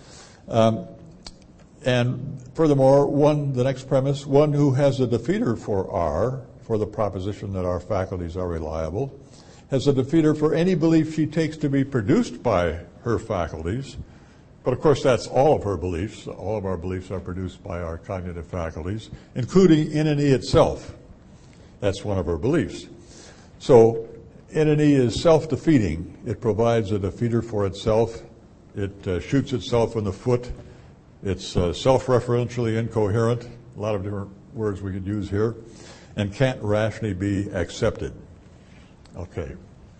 S1: And furthermore, the next premise, one who has a defeater for R, for the proposition that our faculties are reliable, has a defeater for any belief she takes to be produced by her faculties. But of course, that's all of her beliefs. All of our beliefs are produced by our cognitive faculties, including N and E itself. That's one of her beliefs. So N and E is self-defeating. It provides a defeater for itself. It shoots itself in the foot. It's self-referentially incoherent, a lot of different words we could use here, and can't rationally be accepted. Okay.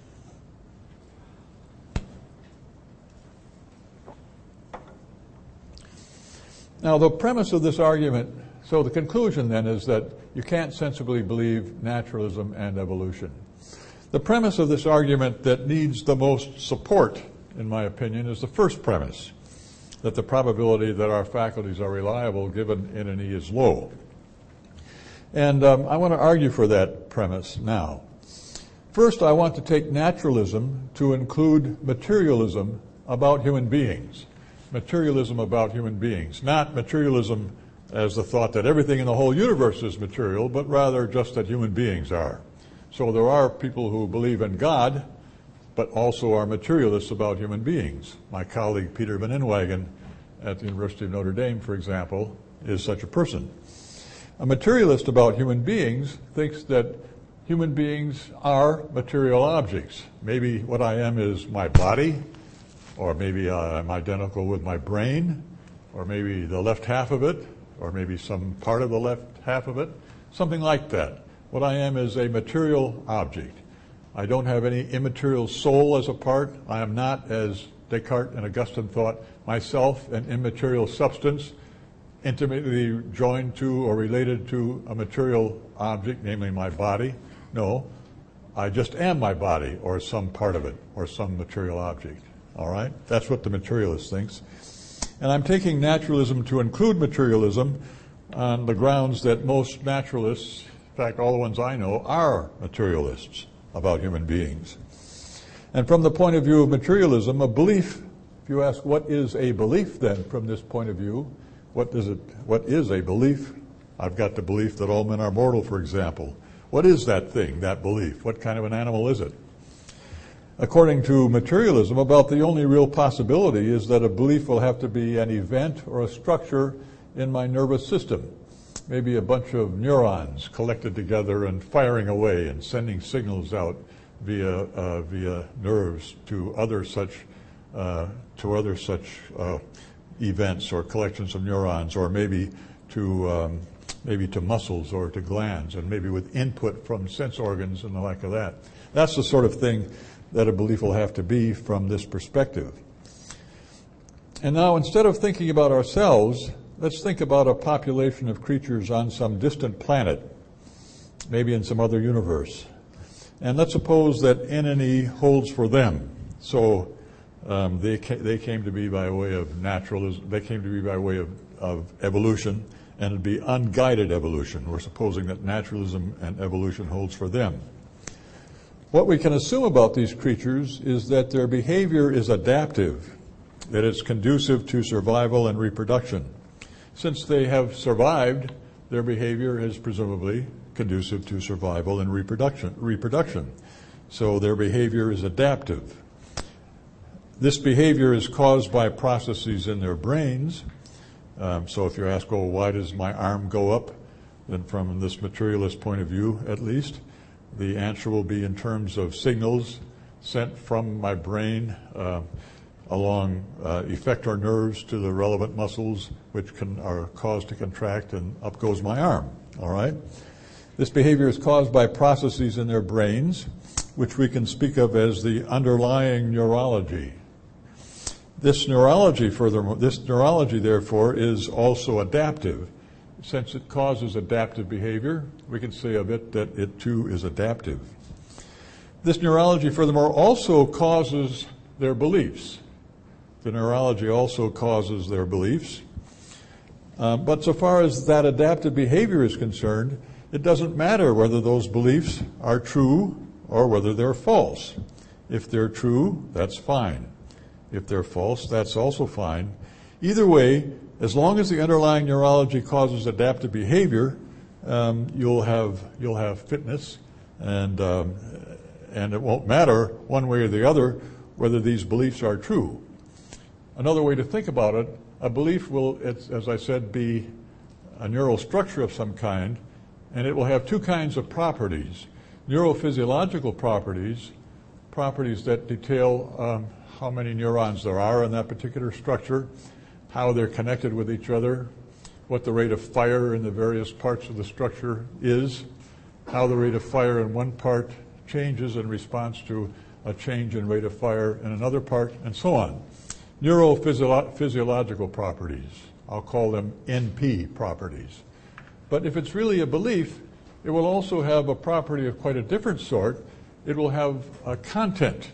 S1: Now, the premise of this argument, so the conclusion then is that you can't sensibly believe naturalism and evolution. The premise of this argument that needs the most support, in my opinion, is the first premise, that the probability that our faculties are reliable given N and E is low. And I want to argue for that premise now. First, I want to take naturalism to include materialism about human beings. Materialism about human beings, not materialism as the thought that everything in the whole universe is material, but rather just that human beings are. So there are people who believe in God, but also are materialists about human beings. My colleague Peter Van Inwagen at the University of Notre Dame, for example, is such a person. A materialist about human beings thinks that human beings are material objects. Maybe what I am is my body, or maybe I'm identical with my brain, or maybe the left half of it, or maybe some part of the left half of it, something like that. What I am is a material object. I don't have any immaterial soul as a part. I am not, as Descartes and Augustine thought, myself an immaterial substance intimately joined to or related to a material object, namely my body. No, I just am my body or some part of it or some material object. All right? That's what the materialist thinks. And I'm taking naturalism to include materialism on the grounds that most naturalists, in fact, all the ones I know, are materialists about human beings. And from the point of view of materialism, a belief, if you ask what is a belief then from this point of view, what is a belief? I've got the belief that all men are mortal, for example. What is that thing, that belief? What kind of an animal is it? According to materialism, about the only real possibility is that a belief will have to be an event or a structure in my nervous system. Maybe a bunch of neurons collected together and firing away and sending signals out via nerves to other such events or collections of neurons, or maybe to muscles or to glands, and maybe with input from sense organs and the like of that. That's the sort of thing that a belief will have to be from this perspective. And now, instead of thinking about ourselves, let's think about a population of creatures on some distant planet, maybe in some other universe. And let's suppose that N and E holds for them. So they came to be by way of naturalism. They came to be by way of evolution, and it'd be unguided evolution. We're supposing that naturalism and evolution holds for them. What we can assume about these creatures is that their behavior is adaptive, that it's conducive to survival and reproduction. Since they have survived, their behavior is presumably conducive to survival and reproduction. So their behavior is adaptive. This behavior is caused by processes in their brains. So if you ask, well, why does my arm go up? Then from this materialist point of view, at least, the answer will be in terms of signals sent from my brain along effector nerves to the relevant muscles, which are caused to contract, and up goes my arm. All right? This behavior is caused by processes in their brains, which we can speak of as the underlying neurology. This neurology, therefore, is also adaptive. Since it causes adaptive behavior, we can say of it that it too is adaptive. This neurology, furthermore, also causes their beliefs. The neurology also causes their beliefs. But so far as that adaptive behavior is concerned, it doesn't matter whether those beliefs are true or whether they're false. If they're true, that's fine. If they're false, that's also fine. Either way, as long as the underlying neurology causes adaptive behavior, you'll have fitness, and it won't matter one way or the other whether these beliefs are true. Another way to think about it, a belief will, as I said, be a neural structure of some kind, and it will have two kinds of properties: neurophysiological properties that detail how many neurons there are in that particular structure, how they're connected with each other, what the rate of fire in the various parts of the structure is, how the rate of fire in one part changes in response to a change in rate of fire in another part, and so on. Neurophysiological properties. I'll call them NP properties. But if it's really a belief, it will also have a property of quite a different sort. It will have a content.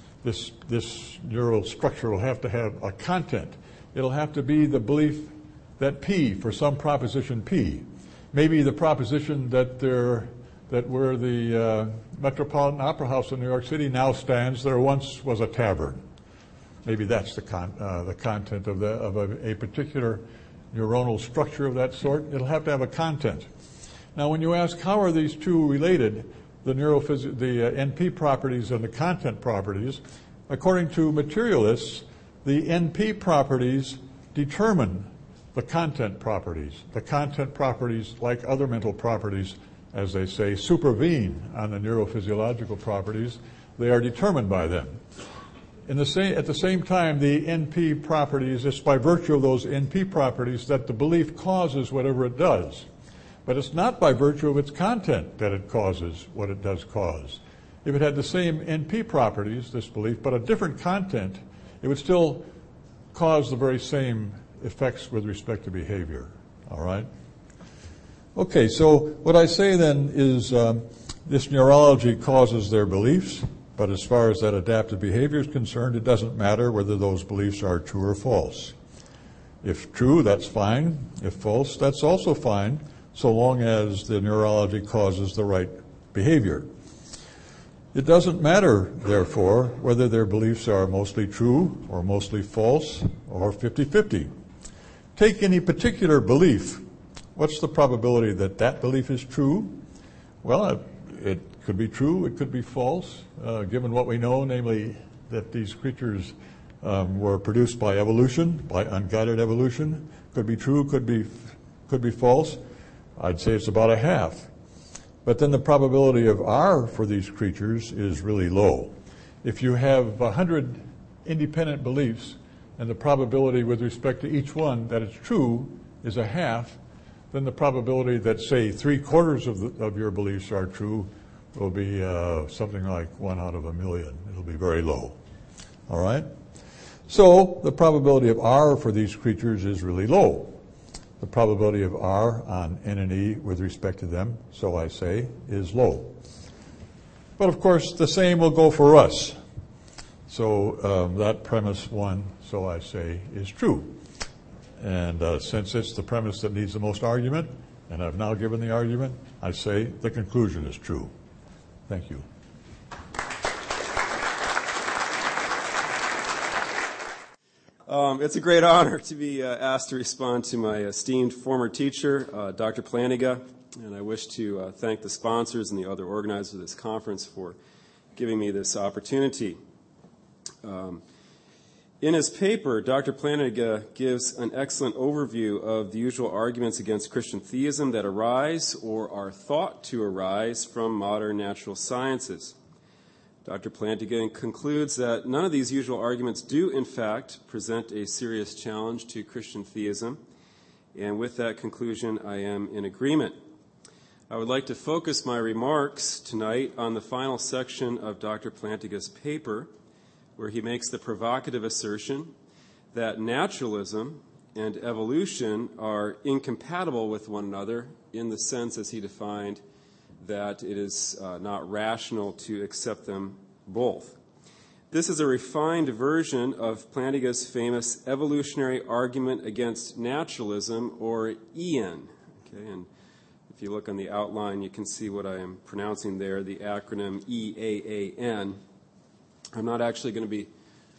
S1: This neural structure will have to have a content. It'll have to be the belief that P, for some proposition P, maybe the proposition that where the Metropolitan Opera House in New York City now stands, there once was a tavern. Maybe that's the content of a particular neuronal structure of that sort. It'll have to have a content. Now, when you ask how are these two related, the NP properties and the content properties, according to materialists, the NP properties determine the content properties. The content properties, like other mental properties, as they say, supervene on the neurophysiological properties. They are determined by them. At the same time, the NP properties, it's by virtue of those NP properties that the belief causes whatever it does. But it's not by virtue of its content that it causes what it does cause. If it had the same NP properties, this belief, but a different content, it would still cause the very same effects with respect to behavior. All right? Okay, so what I say then is this neurology causes their beliefs, but as far as that adaptive behavior is concerned, it doesn't matter whether those beliefs are true or false. If true, that's fine. If false, that's also fine, so long as the neurology causes the right behavior. It doesn't matter, therefore, whether their beliefs are mostly true or mostly false or 50-50. Take any particular belief. What's the probability that that belief is true? Well, it could be true, it could be false, given what we know, namely that these creatures were produced by evolution, by unguided evolution. Could be true, could be false. I'd say it's about a half. But then the probability of R for these creatures is really low. If you have 100 independent beliefs and the probability with respect to each one that it's true is a half, then the probability that, say, 3/4 of your beliefs are true will be something like 1 out of 1,000,000. It'll be very low. All right? So the probability of R for these creatures is really low. The probability of R on N and E with respect to them, so I say, is low. But of course, the same will go for us. So that premise 1, so I say, is true. And since it's the premise that needs the most argument, and I've now given the argument, I say the conclusion is true. Thank you.
S2: It's a great honor to be asked to respond to my esteemed former teacher, Dr. Plantinga, and I wish to thank the sponsors and the other organizers of this conference for giving me this opportunity. In his paper, Dr. Plantinga gives an excellent overview of the usual arguments against Christian theism that arise or are thought to arise from modern natural sciences. Dr. Plantinga concludes that none of these usual arguments do, in fact, present a serious challenge to Christian theism, and with that conclusion, I am in agreement. I would like to focus my remarks tonight on the final section of Dr. Plantinga's paper, where he makes the provocative assertion that naturalism and evolution are incompatible with one another in the sense, as he defined, that it is not rational to accept them both. This is a refined version of Plantinga's famous evolutionary argument against naturalism, or EAN. Okay, and if you look on the outline, you can see what I am pronouncing there, the acronym EAAN. I'm not actually going to be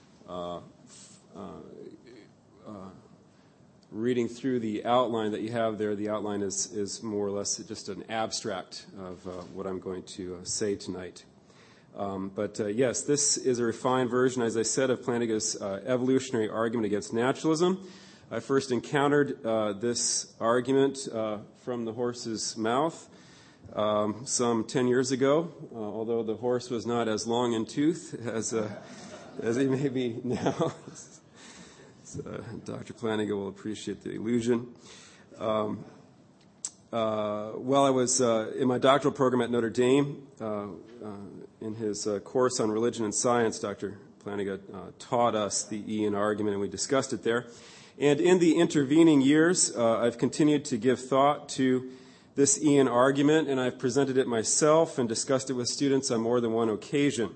S2: reading through the outline that you have there. The outline is more or less just an abstract of what I'm going to say tonight. But yes, this is a refined version, as I said, of Plantinga's evolutionary argument against naturalism. I first encountered this argument from the horse's mouth some 10 years ago, although the horse was not as long in tooth as he may be now. Dr. Plantinga will appreciate the illusion. While I was in my doctoral program at Notre Dame, in his course on religion and science, Dr. Plantinga taught us the EAN argument, and we discussed it there. And in the intervening years, I've continued to give thought to this EAN argument, and I've presented it myself and discussed it with students on more than one occasion.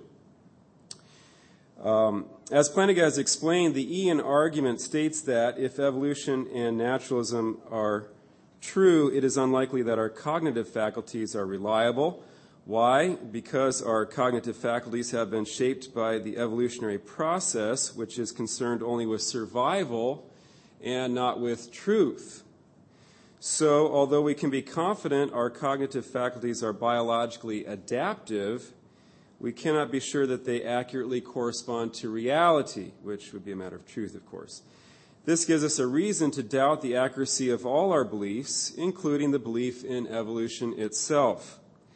S2: As Plantinga has explained, the EAN argument states that if evolution and naturalism are true, it is unlikely that our cognitive faculties are reliable. Why? Because our cognitive faculties have been shaped by the evolutionary process, which is concerned only with survival and not with truth. So, although we can be confident our cognitive faculties are biologically adaptive, we cannot be sure that they accurately correspond to reality, which would be a matter of truth, of course. This gives us a reason to doubt the accuracy of all our beliefs, including the belief in evolution itself.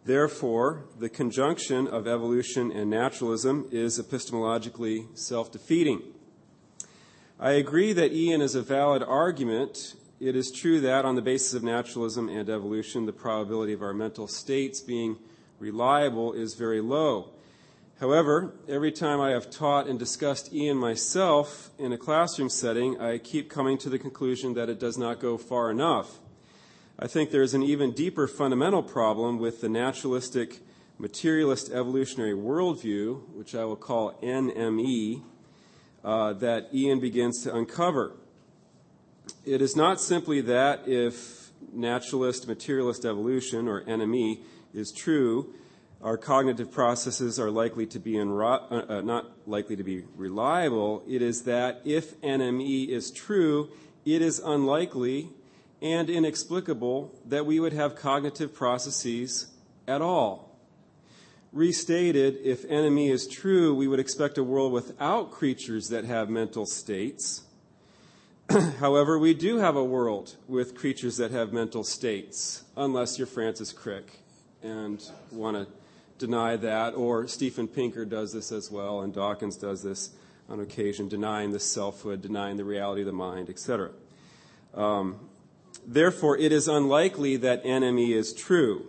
S2: Therefore, the conjunction of evolution and naturalism is epistemologically self-defeating. I agree that Ian is a valid argument. It is true that on the basis of naturalism and evolution, the probability of our mental states being reliable is very low. However, every time I have taught and discussed Ian myself in a classroom setting, I keep coming to the conclusion that it does not go far enough. I think there is an even deeper fundamental problem with the naturalistic materialist evolutionary worldview, which I will call NME, that Ian begins to uncover. It is not simply that if naturalist materialist evolution, or NME, is true, our cognitive processes are likely to be not likely to be reliable. It is that if NME is true, it is unlikely and inexplicable that we would have cognitive processes at all. Restated, if NME is true, we would expect a world without creatures that have mental states. However, we do have a world with creatures that have mental states, unless you're Francis Crick and want to deny that, or Stephen Pinker does this as well, and Dawkins does this on occasion, denying the selfhood, denying the reality of the mind, etc. Therefore, it is unlikely that NME is true.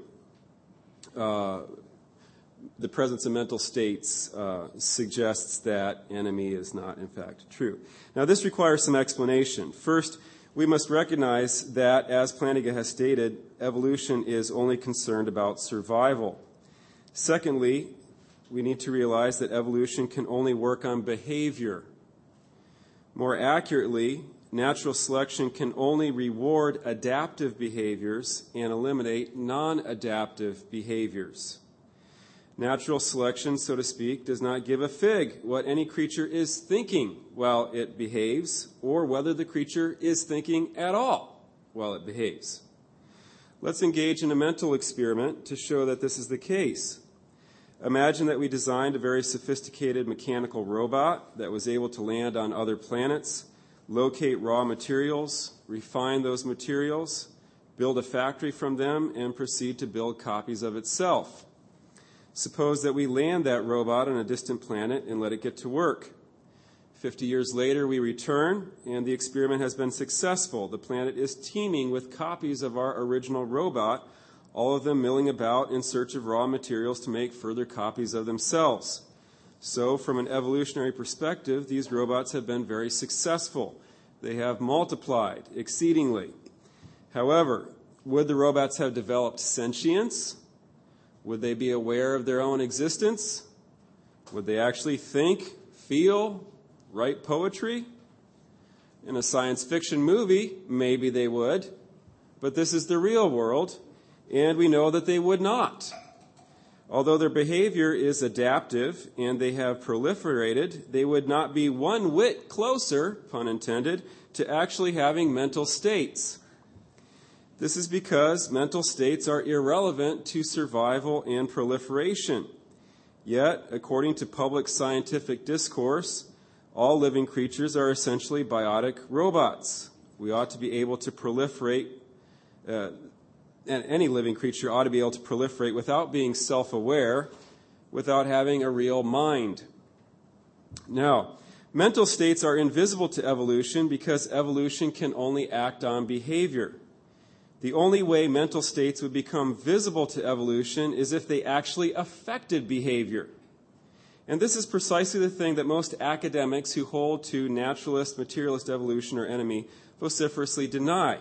S2: The presence of mental states suggests that NME is not, in fact, true. Now, this requires some explanation. First, we must recognize that, as Plantinga has stated, evolution is only concerned about survival. Secondly, we need to realize that evolution can only work on behavior. More accurately, natural selection can only reward adaptive behaviors and eliminate non-adaptive behaviors. Natural selection, so to speak, does not give a fig what any creature is thinking while it behaves, or whether the creature is thinking at all while it behaves. Let's engage in a mental experiment to show that this is the case. Imagine that we designed a very sophisticated mechanical robot that was able to land on other planets, locate raw materials, refine those materials, build a factory from them, and proceed to build copies of itself. Suppose that we land that robot on a distant planet and let it get to work. 50 years later, we return, and the experiment has been successful. The planet is teeming with copies of our original robot, all of them milling about in search of raw materials to make further copies of themselves. So, from an evolutionary perspective, these robots have been very successful. They have multiplied exceedingly. However, would the robots have developed sentience? Would they be aware of their own existence? Would they actually think, feel, write poetry? In a science fiction movie, maybe they would. But this is the real world, and we know that they would not. Although their behavior is adaptive and they have proliferated, they would not be one whit closer, pun intended, to actually having mental states. This is because mental states are irrelevant to survival and proliferation. Yet, according to public scientific discourse, all living creatures are essentially biotic robots. We ought to be able to proliferate, and any living creature ought to be able to proliferate without being self-aware, without having a real mind. Now, mental states are invisible to evolution because evolution can only act on behavior. The only way mental states would become visible to evolution is if they actually affected behavior. And this is precisely the thing that most academics who hold to naturalist, materialist evolution, or NME vociferously deny.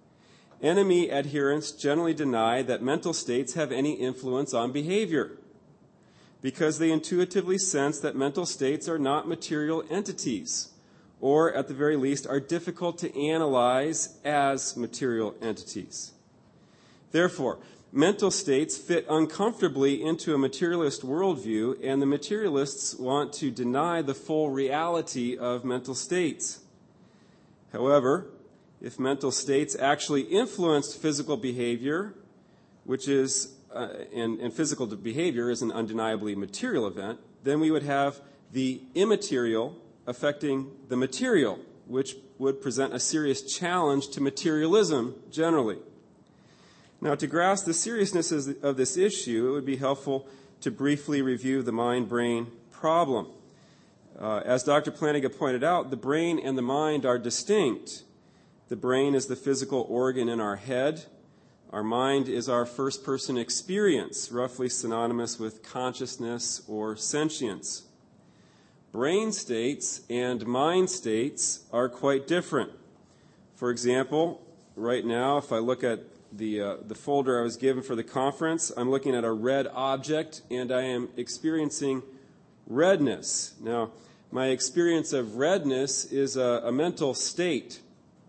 S2: NME adherents generally deny that mental states have any influence on behavior because they intuitively sense that mental states are not material entities, or at the very least are difficult to analyze as material entities. Therefore, mental states fit uncomfortably into a materialist worldview, and the materialists want to deny the full reality of mental states. However, if mental states actually influenced physical behavior, which is, and physical behavior is an undeniably material event, then we would have the immaterial affecting the material, which would present a serious challenge to materialism generally. Now, to grasp the seriousness of this issue, it would be helpful to briefly review the mind-brain problem. As Dr. Plantinga pointed out, the brain and the mind are distinct. The brain is the physical organ in our head. Our mind is our first-person experience, roughly synonymous with consciousness or sentience. Brain states and mind states are quite different. For example, right now, if I look at the folder I was given for the conference, I'm looking at a red object, and I am experiencing redness. Now, my experience of redness is a mental state.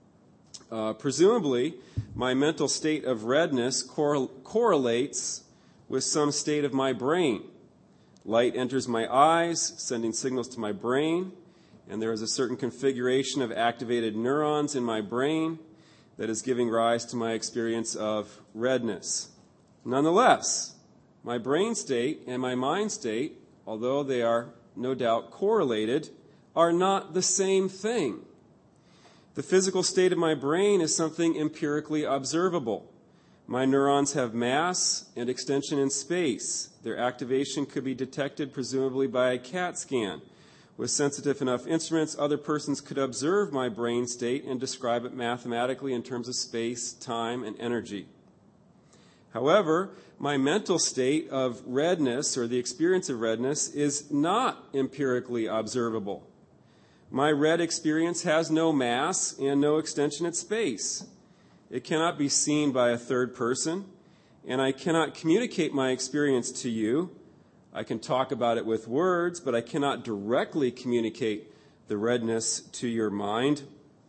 S2: Presumably, my mental state of redness correlates with some state of my brain. Light enters my eyes, sending signals to my brain, and there is a certain configuration of activated neurons in my brain that is giving rise to my experience of redness. Nonetheless, my brain state and my mind state, although they are no doubt correlated, are not the same thing. The physical state of my brain is something empirically observable. My neurons have mass and extension in space. Their activation could be detected presumably by a CAT scan. With sensitive enough instruments, other persons could observe my brain state and describe it mathematically in terms of space, time, and energy. However, my mental state of redness, or the experience of redness, is not empirically observable. My red experience has no mass and no extension in space. It cannot be seen by a third person, and I cannot communicate my experience to you. I can talk about it with words, but I cannot directly communicate the redness to your mind.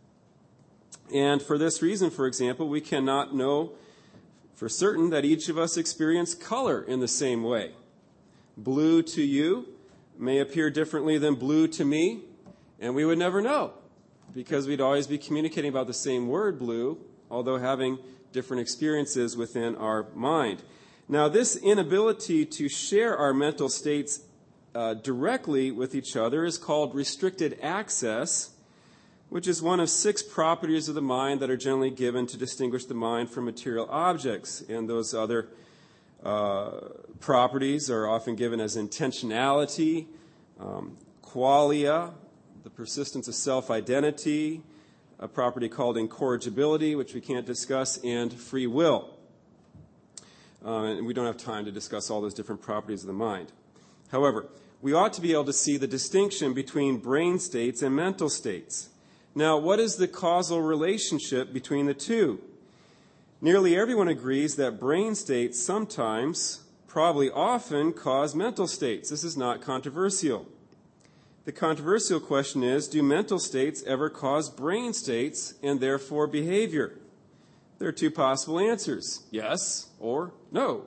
S2: And for this reason, for example, we cannot know for certain that each of us experience color in the same way. Blue to you may appear differently than blue to me, and we would never know because we'd always be communicating about the same word, blue, although having different experiences within our mind. Now, this inability to share our mental states directly with each other is called restricted access, which is one of 6 properties of the mind that are generally given to distinguish the mind from material objects. And those other properties are often given as intentionality, qualia, the persistence of self-identity, a property called incorrigibility, which we can't discuss, and free will. And we don't have time to discuss all those different properties of the mind. However, we ought to be able to see the distinction between brain states and mental states. Now, what is the causal relationship between the two? Nearly everyone agrees that brain states sometimes, probably often, cause mental states. This is not controversial. The controversial question is, do mental states ever cause brain states and therefore behavior? There are 2 possible answers, yes or no.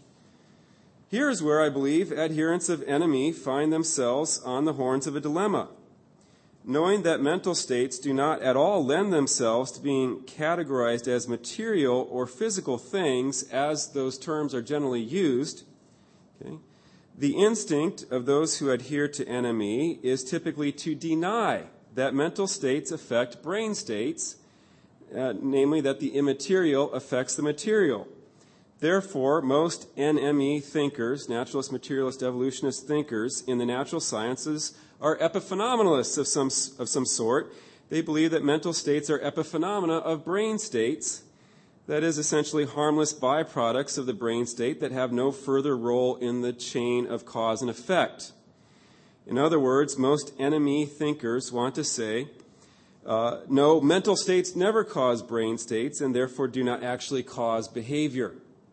S2: Here is where I believe adherents of NME find themselves on the horns of a dilemma. Knowing that mental states do not at all lend themselves to being categorized as material or physical things, as those terms are generally used, okay, the instinct of those who adhere to NME is typically to deny that mental states affect brain states, namely that the immaterial affects the material. Therefore, most NME thinkers, naturalist, materialist, evolutionist thinkers in the natural sciences, are epiphenomenalists of some sort. They believe that mental states are epiphenomena of brain states, that is, essentially harmless byproducts of the brain state that have no further role in the chain of cause and effect. In other words, most NME thinkers want to say, no, mental states never cause brain states and therefore do not actually cause behavior.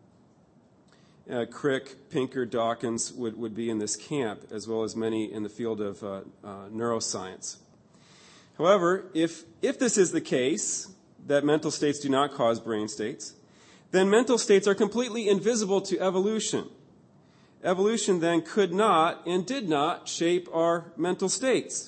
S2: Crick, Pinker, Dawkins would be in this camp, as well as many in the field of neuroscience. However, if this is the case, that mental states do not cause brain states, then mental states are completely invisible to evolution. Evolution then could not and did not shape our mental states.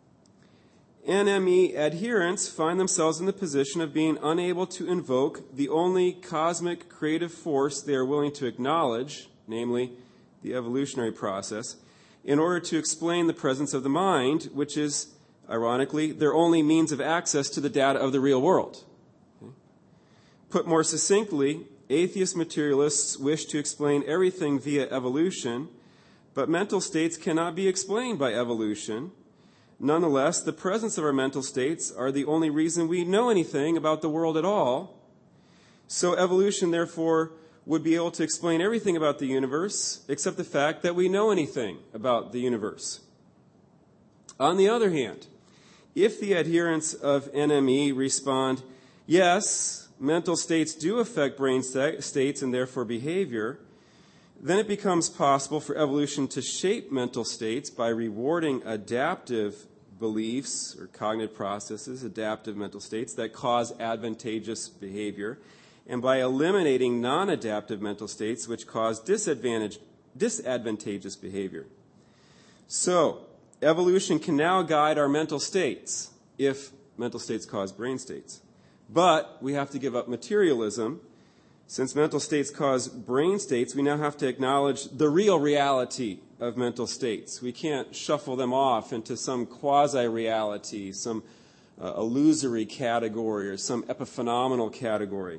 S2: NME adherents find themselves in the position of being unable to invoke the only cosmic creative force they are willing to acknowledge, namely the evolutionary process, in order to explain the presence of the mind, which is, ironically, their only means of access to the data of the real world. Okay. Put more succinctly, Atheist materialists wish to explain everything via evolution, but mental states cannot be explained by evolution. Nonetheless, the presence of our mental states are the only reason we know anything about the world at all. So evolution, therefore, would be able to explain everything about the universe except the fact that we know anything about the universe. On the other hand, if the adherents of NME respond, yes, mental states do affect brain states and therefore behavior, then it becomes possible for evolution to shape mental states by rewarding adaptive beliefs or cognitive processes, adaptive mental states that cause advantageous behavior, and by eliminating non-adaptive mental states which cause disadvantageous behavior. So, evolution can now guide our mental states if mental states cause brain states. But we have to give up materialism. Since mental states cause brain states, we now have to acknowledge the real reality of mental states. We can't shuffle them off into some quasi-reality, some illusory category or some epiphenomenal category.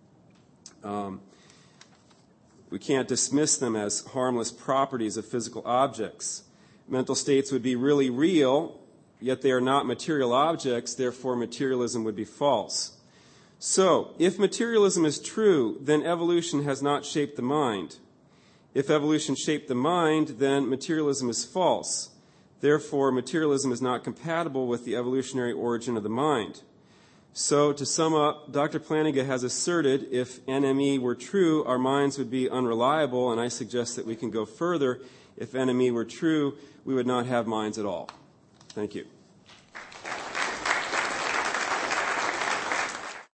S2: We can't dismiss them as harmless properties of physical objects. Mental states would be really real, yet they are not material objects, therefore materialism would be false. So, if materialism is true, then evolution has not shaped the mind. If evolution shaped the mind, then materialism is false. Therefore, materialism is not compatible with the evolutionary origin of the mind. So, to sum up, Dr. Plantinga has asserted if NME were true, our minds would be unreliable, and I suggest that we can go further. If NME were true, we would not have minds at all. Thank you.